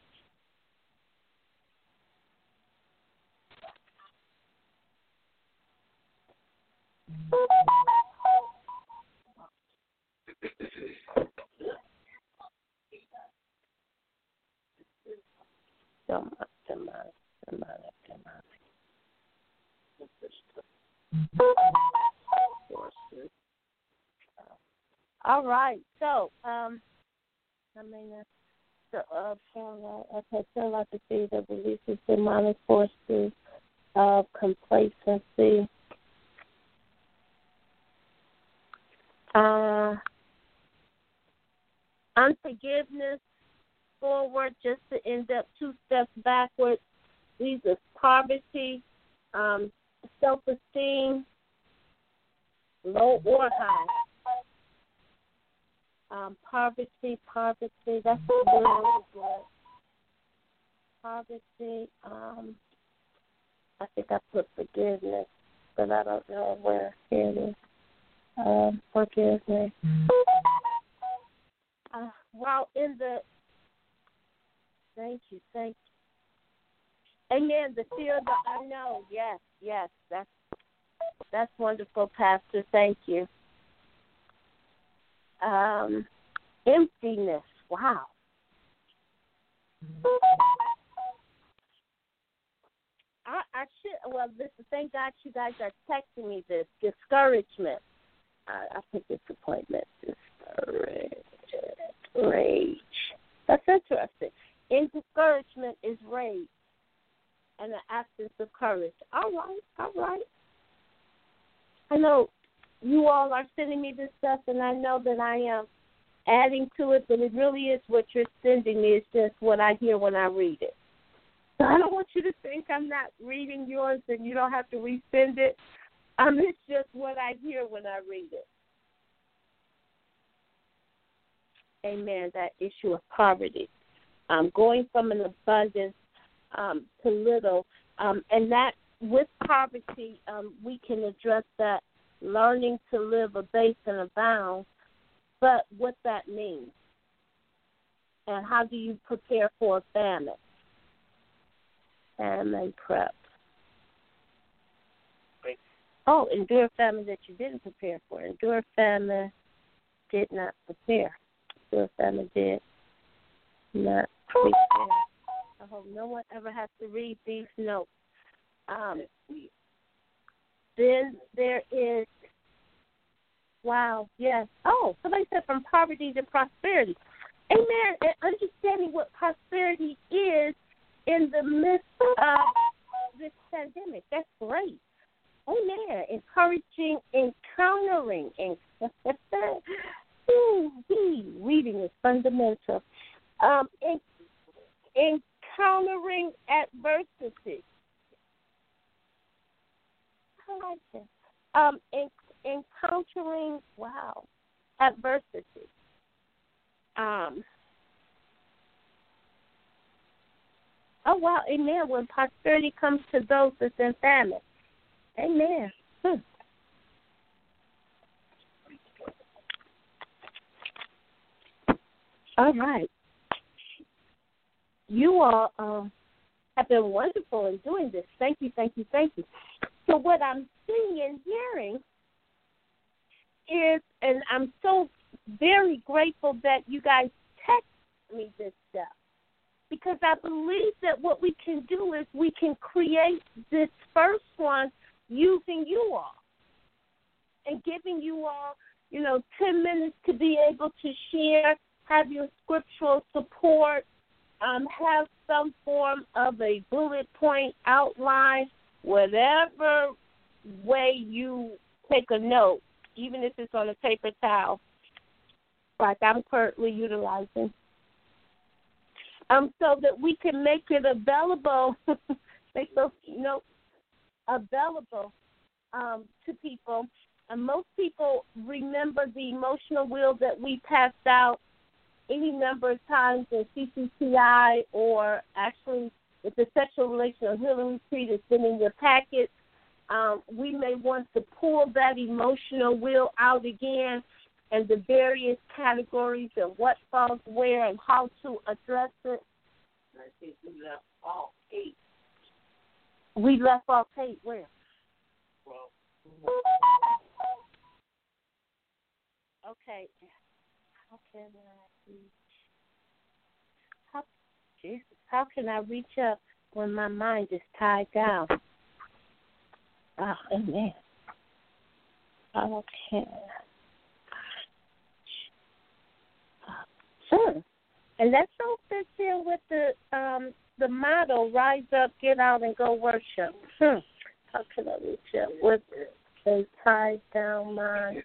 Demonic, demonic, demonic, demonic. Forces. All right, so um, I mean, uh, uh, okay, so like to see that releases demonic forces of complacency. Uh, unforgiveness, forward just to end up two steps backwards. These are poverty, um, self-esteem, low or high. Um, poverty, poverty, that's really good. Poverty, um, I think I put forgiveness, but I don't know where it is. Um, forgiveness. Uh, while in the, thank you, thank you. Amen, the fear of the unknown, yes, yes, that's, that's wonderful, Pastor, thank you. Um, emptiness, wow. I, I should, well, this, thank God you guys are texting me this. Discouragement. I, I put disappointment. Discourage. Rage. That's interesting. In discouragement is rage and the absence of courage. All right, all right. I know you all are sending me this stuff, and I know that I am adding to it, but it really is what you're sending me. It's just what I hear when I read it. So I don't want you to think I'm not reading yours and you don't have to resend it. Um, it's just what I hear when I read it. Amen. That issue of poverty. Um, going from an abundance um, to little. Um, and that with poverty, um, we can address that learning to live a base and abound, but what that means. And how do you prepare for a famine? Famine prep. Oh, endure famine that you didn't prepare for. Endure famine did not prepare. Endure famine did not prepare. I hope no one ever has to read these notes. Um, then there is, wow, yes. Oh, somebody said from poverty to prosperity. Amen. And understanding what prosperity is in the midst of this pandemic. That's great. Amen. Encouraging, encountering. Ooh, reading is fundamental. Um, in, encountering adversity. I like that. Um, in, encountering, wow, adversity. Um. Oh, wow, amen. When prosperity comes to those that's in famine. Amen. Hmm. All right. You all um, have been wonderful in doing this. Thank you, thank you, thank you. So what I'm seeing and hearing is, and I'm so very grateful that you guys text me this stuff, because I believe that what we can do is we can create this first one using you all and giving you all, you know, ten minutes to be able to share, have your scriptural support, um, have some form of a bullet point outline, whatever way you take a note, even if it's on a paper towel, like I'm currently utilizing. Um, so that we can make it available, make those notes available um, to people. And most people remember the emotional wheel that we passed out any number of times in C C T I, or actually if the sexual relational healing retreat has been in your packet. Um, we may want to pull that emotional wheel out again, and the various categories and what falls where and how to address it. I think we left all eight. We left all eight where? Well. Okay. How can I reach? How, Jesus, how can I reach up when my mind is tied down? Oh, amen. Okay. Sure. And that all fits in with the um, the motto, rise up, get out, and go worship. Hmm. How can I reach up with a tied down mind?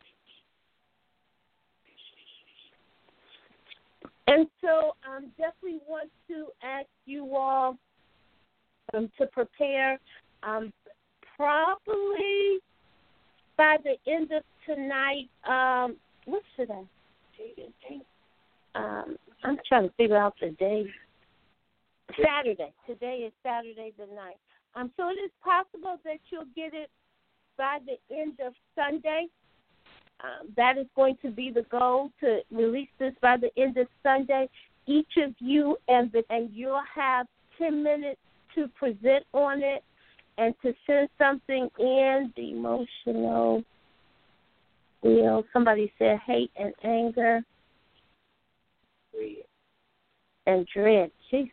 And so I um, definitely want to ask you all um, to prepare um, probably by the end of tonight, um, what's today? Um, I'm trying to figure out the day. Saturday. Today is Saturday the ninth. Um, so it is possible that you'll get it by the end of Sunday. Um, that is going to be the goal, to release this by the end of Sunday. Each of you, and, the, and you'll have ten minutes to present on it and to send something in. The emotional wheel. Somebody said hate and anger. And dread. Jesus.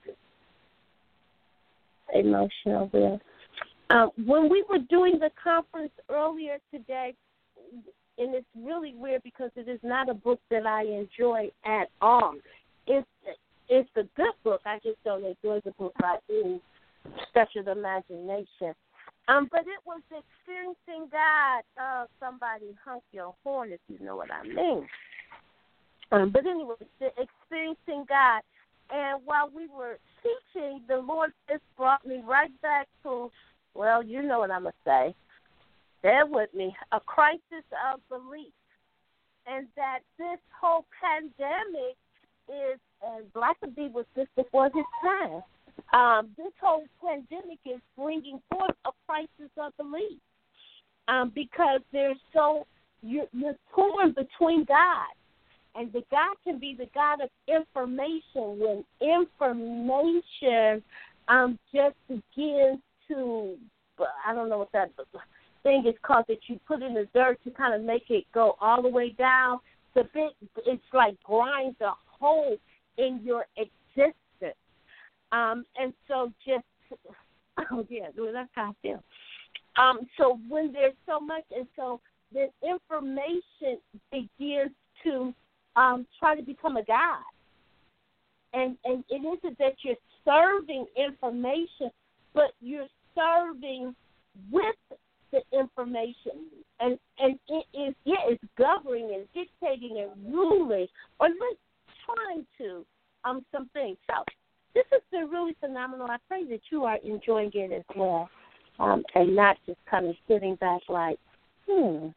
Emotional wheel. Um, when we were doing the conference earlier today, and it's really weird because it is not a book that I enjoy at all. It's it's a good book. I just don't enjoy the book by any stretch of the imagination. Um, but it was Experiencing God. Uh, somebody honk your horn if you know what I mean. Um, but anyway, the Experiencing God. And while we were teaching, the Lord just brought me right back to, well, you know what I'm going to say. Bear with me. A crisis of belief. And that this whole pandemic is, and Blackaby was just before his time, um, this whole pandemic is bringing forth a crisis of belief. Um, because there's so, you're, you're torn between God. And the God can be the God of information when information um, just begins to, I don't know what that thing is called that you put in the dirt to kind of make it go all the way down. It's, a bit, it's like grinds a hole in your existence. Um, and so just, oh, yeah, that's how I feel. Um, so when there's so much, and so the information begins to Um, try to become a God. And and it isn't that you're serving information, but you're serving with the information. And and it is, yeah, it's governing and dictating and ruling, or at least trying to, um, some things. So this has been really phenomenal. I pray that you are enjoying it as well, um, and not just kind of sitting back like, hmm,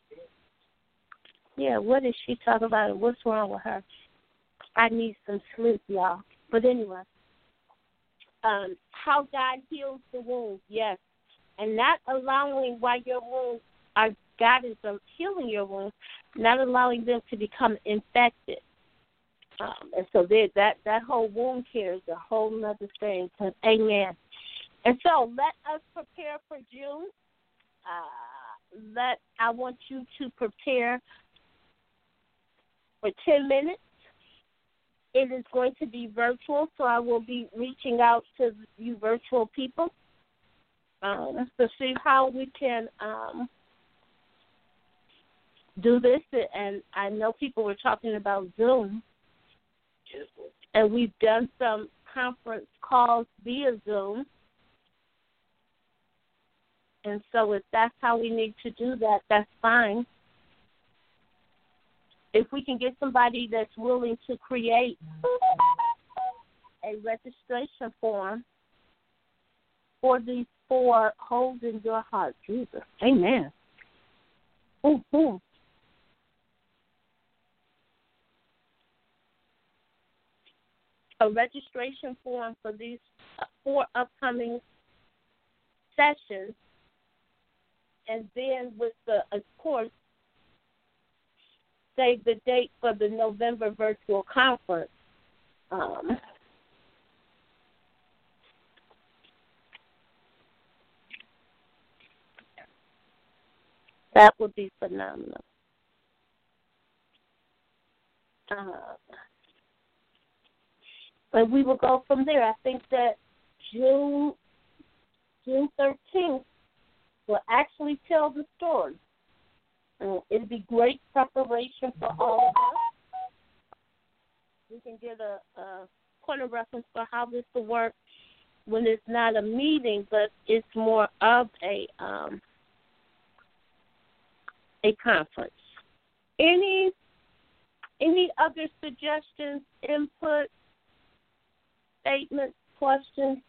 yeah, what is she talking about and what's wrong with her? I need some sleep, y'all. But anyway, um, how God heals the wounds, yes. And not allowing while your wounds are, God is healing your wounds, not allowing them to become infected. Um, and so there, that, that whole wound care is a whole other thing. Amen. And so let us prepare for June. Uh, let I want you to prepare for ten minutes. It is going to be virtual, so I will be reaching out to you virtual people um, to see how we can um, do this. And I know people were talking about Zoom, and we've done some conference calls via Zoom. And so if that's how we need to do that, that's fine. If we can get somebody that's willing to create a registration form for these four holes in your heart, Jesus, amen. Mm-hmm. A registration form for these four upcoming sessions, and then with the, of course, save the date for the November virtual conference. Um, that would be phenomenal. Uh, and we will go from there. I think that June June thirteenth will actually tell the story. Uh, it'll be great preparation for all of us. We can get a, a point of reference for how this will work when it's not a meeting, but it's more of a um, a conference. Any any other suggestions, input, statements, questions,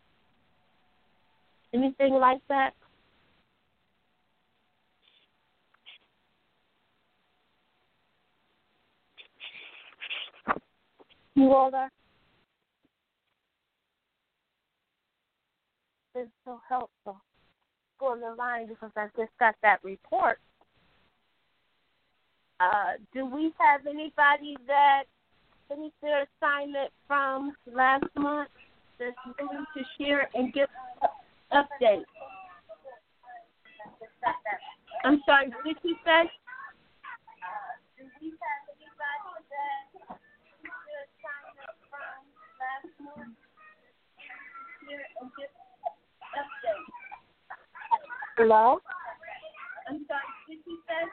anything like that? You all are. It's so helpful. Go on the line because I just got that report. Uh, do we have anybody that finished their assignment from last month that's willing to share and give an update? I'm sorry, what did you say? Do we have anybody that finished their assignment from last month here and give an update? Hello? I'm sorry, what did you say?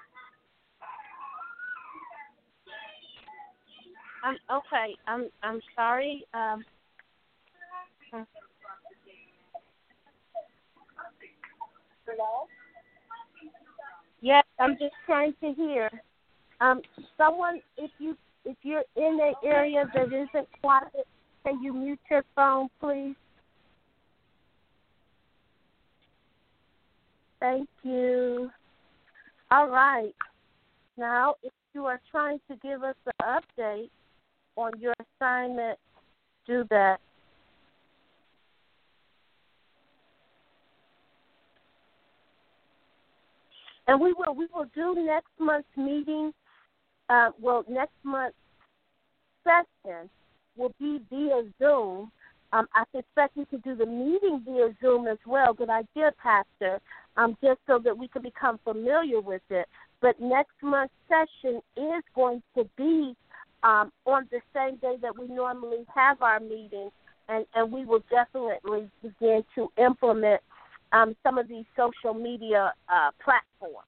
Um, okay, I'm I'm sorry. Um, Hello? Yes, I'm just trying to hear. Um, someone, if you if you're in an area that isn't quiet, can you mute your phone, please? Thank you. All right. Now, if you are trying to give us an update on your assignment, do that. And we will we will do next month's meeting. Uh, well, next month's session will be via Zoom. Um, I suspect we could do the meeting via Zoom as well. Good idea, Pastor. Um, just so that we can become familiar with it. But next month's session is going to be um, on the same day that we normally have our meeting, and, and we will definitely begin to implement um, some of these social media uh, platforms.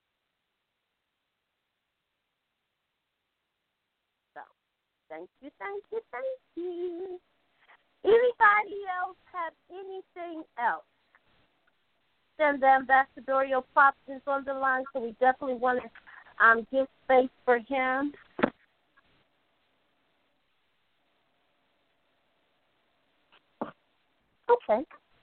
So, thank you, thank you, thank you. Anybody else have anything else? Then the ambassadorial Pops is on the line, so we definitely want to um, give space for him. Okay.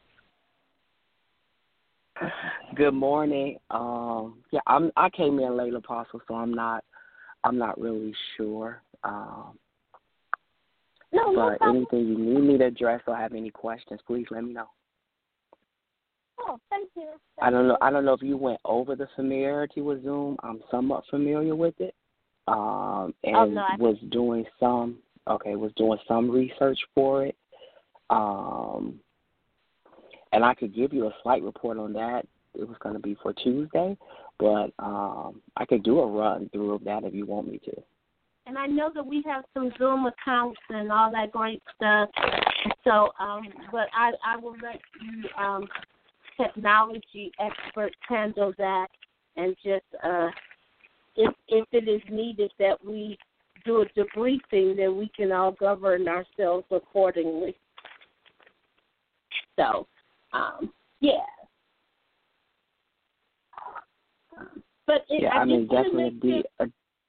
Good morning. Um, yeah, I'm. I came in late, Apostle, so I'm not. I'm not really sure. Um, no, no but anything you need me to address or have any questions, please let me know. Oh, thank you. Thank I don't know. you. I don't know if you went over the familiarity with Zoom. I'm somewhat familiar with it, um, and oh, no, was doing some. Okay, was doing some research for it, um, and I could give you a slight report on that. It was going to be for Tuesday, but um, I could do a run through of that if you want me to. And I know that we have some Zoom accounts and all that great stuff. So, um, but I, I will let you. Um, technology experts handle that, and just uh, if if it is needed that we do a debriefing, then we can all govern ourselves accordingly. So, um, yeah. But it, yeah, I, I mean, definitely be. A,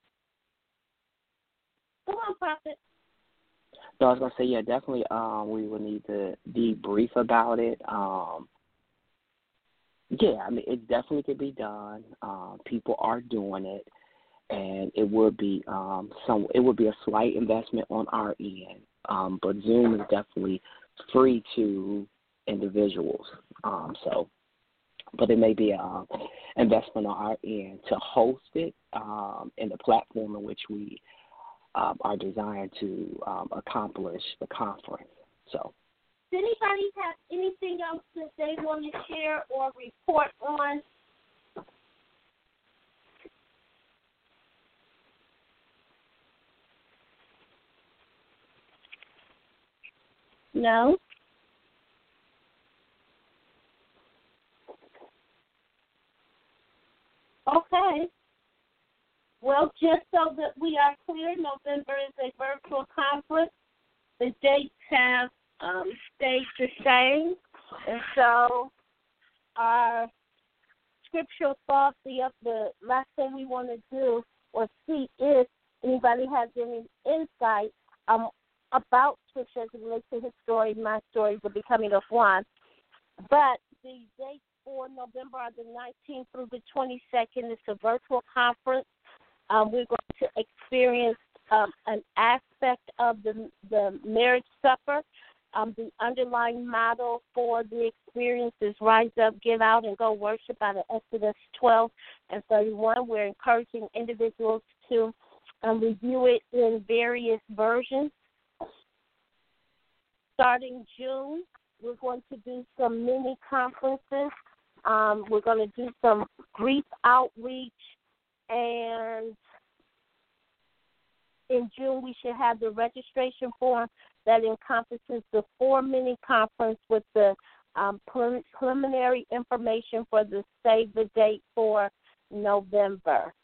Come on, Prophet. no, I was gonna say, yeah, definitely. Um, we will need to debrief about it. Um. Yeah, I mean, it definitely could be done. Uh, people are doing it, and it would be um, some. It would be a slight investment on our end, um, but Zoom is definitely free to individuals. Um, so, but it may be an investment on our end to host it um, in the platform in which we um, are designed to um, accomplish the conference. So. Does anybody have anything else that they want to share or report on? No? Okay. Well, just so that we are clear, November is a virtual conference. The dates have um, stayed the same. And so our scriptural thought, the, the last thing we want to do or see if anybody has any insight um, about Scripture as it relates to his story, my story, the becoming of one. But the dates for November are the nineteenth through the twenty-second. It's a virtual conference. Um, we're going to experience um, an aspect aspect of the the marriage supper. Um, the underlying model for the experience is rise up, give out, and go worship out of Exodus twelve and thirty-one. We're encouraging individuals to um, review it in various versions. Starting June, we're going to do some mini conferences. Um, we're going to do some grief outreach, and in June we should have the registration form that encompasses the four mini conference with the um, preliminary information for the save the date for November.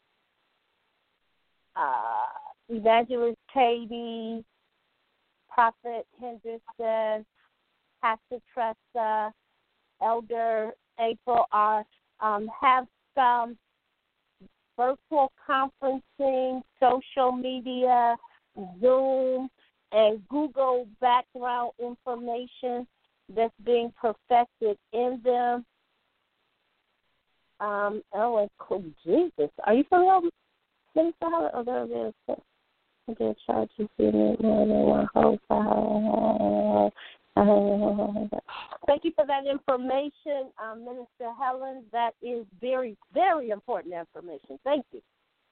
Uh, Evangelist Katie, Prophet Henderson, Pastor Tressa, Elder April are um, have some virtual conferencing, social media, Zoom, and Google background information that's being perfected in them. Um, oh, and cool. Jesus. Are you familiar with Minister Helen? Oh, there it is. I get charged to see me more than one host. Thank you for that information, um, Minister Helen. That is very, very important information. Thank you.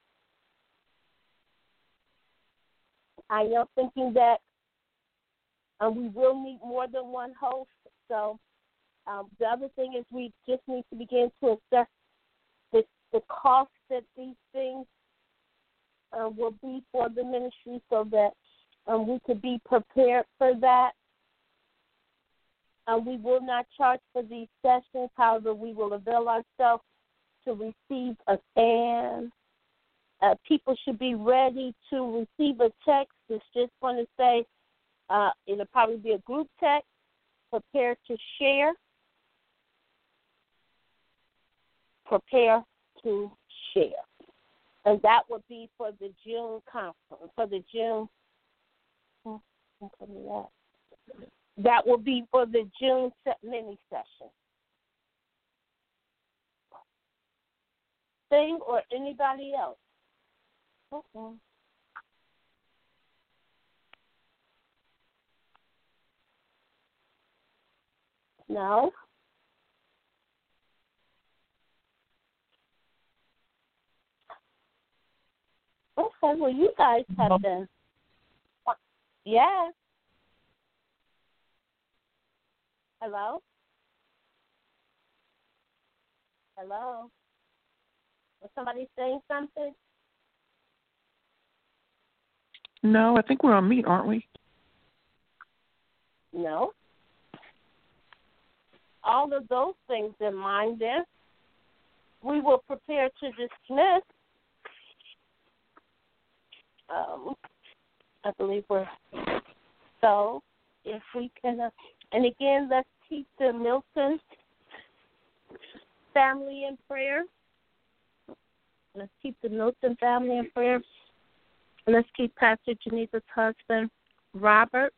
I am thinking that um, we will need more than one host. So um, the other thing is we just need to begin to assess the, the cost that these things uh, will be for the ministry so that um, we could be prepared for that. Uh, we will not charge for these sessions. However, we will avail ourselves to receive a scan. Uh, people should be ready to receive a text. It's just going to say, uh, it'll probably be a group text, prepare to share, prepare to share. And that would be for the June conference, for the June, that will be for the June mini session. Thing or anybody else? Okay. No? Okay, well, you guys have been. Yes. Hello? Hello? Was somebody saying something? No, I think we're on mute, aren't we? No. All of those things in mind, then, we will prepare to dismiss. Um, I believe we're so. If we can, uh, and again, let's keep the Milton family in prayer. Let's keep the Milton family in prayer. Let's keep Pastor Geneva's husband, Robert,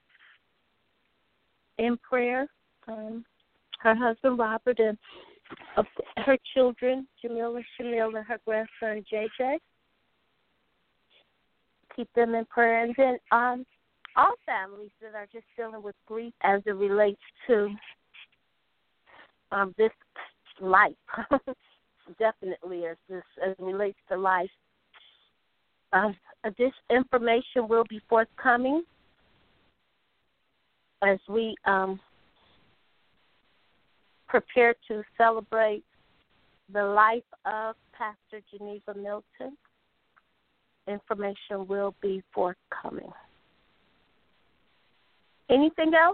in prayer. Um, her husband, Robert, and uh, her children, Jamila, Shamil, and her grandson, J J. Keep them in prayer. And then um, all families that are just dealing with grief as it relates to um, this life. Definitely as this as it relates to life. Um, this information will be forthcoming as we um, prepare to celebrate the life of Pastor Geneva Milton. Information will be forthcoming. Anything else?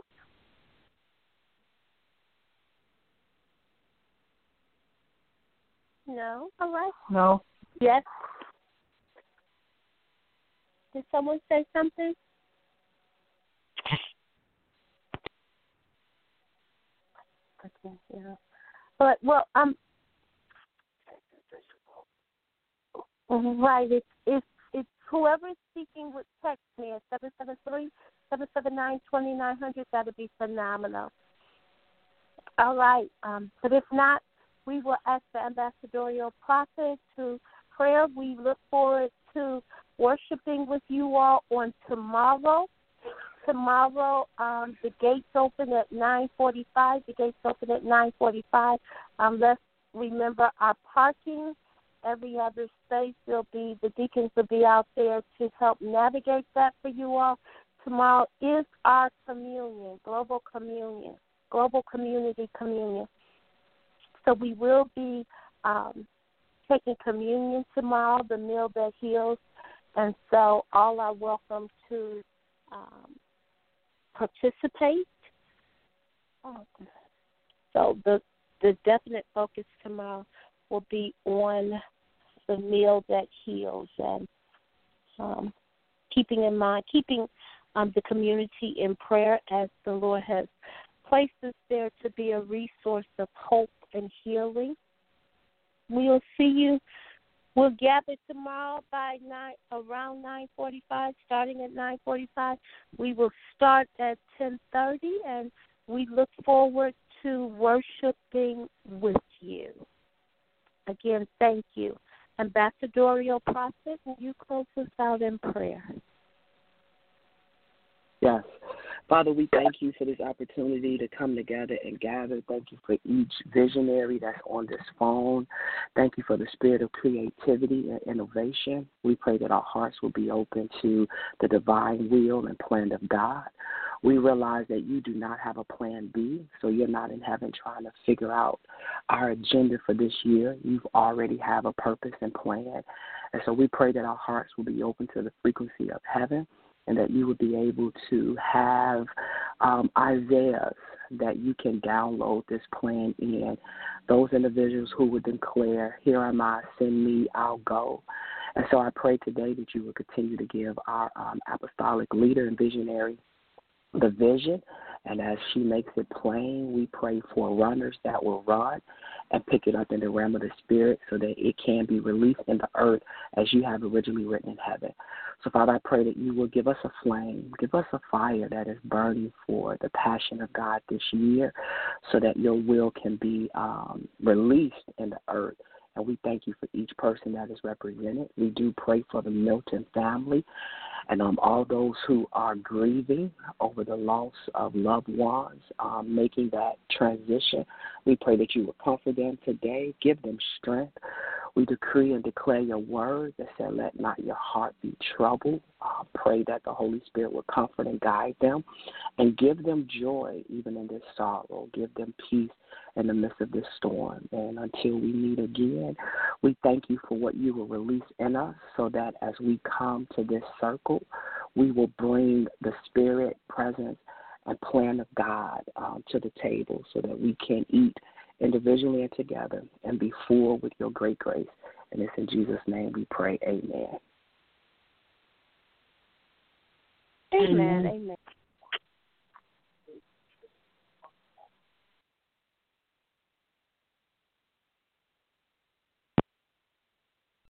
No? All right. No. Yes? Did someone say something? Okay, yeah. But, well, um, right, it's, it's, it's whoever is speaking would text me at seven seven three, seven seven nine, two nine zero zero. That would be phenomenal. All right. Um, but if not, we will ask the ambassadorial prophet to prayer. We look forward to worshiping with you all on tomorrow. Tomorrow, um, the gates open at nine forty-five. The gates open at nine forty-five. Um, let's remember our parking. Every other space will be, the deacons will be out there to help navigate that for you all. Tomorrow is our communion, global communion, global community communion. So we will be um, taking communion tomorrow, the meal that heals. And so all are welcome to um, participate. So the the definite focus tomorrow will be on the meal that heals and um, keeping in mind, keeping um, the community in prayer as the Lord has placed us there to be a resource of hope and healing. We'll see you. We'll gather tomorrow by nine, around nine forty-five, starting at nine forty-five. We will start at ten thirty, and we look forward to worshiping with you. Again, thank you. Ambassadorial Prophet, will you close us out in prayer? Yes. Father, we thank you for this opportunity to come together and gather. Thank you for each visionary that's on this phone. Thank you for the spirit of creativity and innovation. We pray that our hearts will be open to the divine will and plan of God. We realize that you do not have a plan B, so you're not in heaven trying to figure out our agenda for this year. You already have a purpose and plan. And so we pray that our hearts will be open to the frequency of heaven, and that you would be able to have um, Isaiahs that you can download this plan in. Those individuals who would declare, here am I, send me, I'll go. And so I pray today that you will continue to give our um, apostolic leader and visionary the vision, and as she makes it plain, we pray for runners that will run and pick it up in the realm of the spirit so that it can be released in the earth as you have originally written in heaven. So, Father, I pray that you will give us a flame, give us a fire that is burning for the passion of God this year so that your will can be um, released in the earth. And we thank you for each person that is represented. We do pray for the Milton family and um, all those who are grieving over the loss of loved ones, um, making that transition. We pray that you will comfort them today, give them strength. We decree and declare your word that said, let not your heart be troubled. Uh, pray that the Holy Spirit will comfort and guide them and give them joy even in this sorrow. Give them peace in the midst of this storm. And until we meet again, we thank you for what you will release in us so that as we come to this circle, we will bring the spirit, presence, and plan of God um, to the table so that we can eat individually and together and be full with your great grace. And it's in Jesus' name we pray. Amen. Amen. Amen.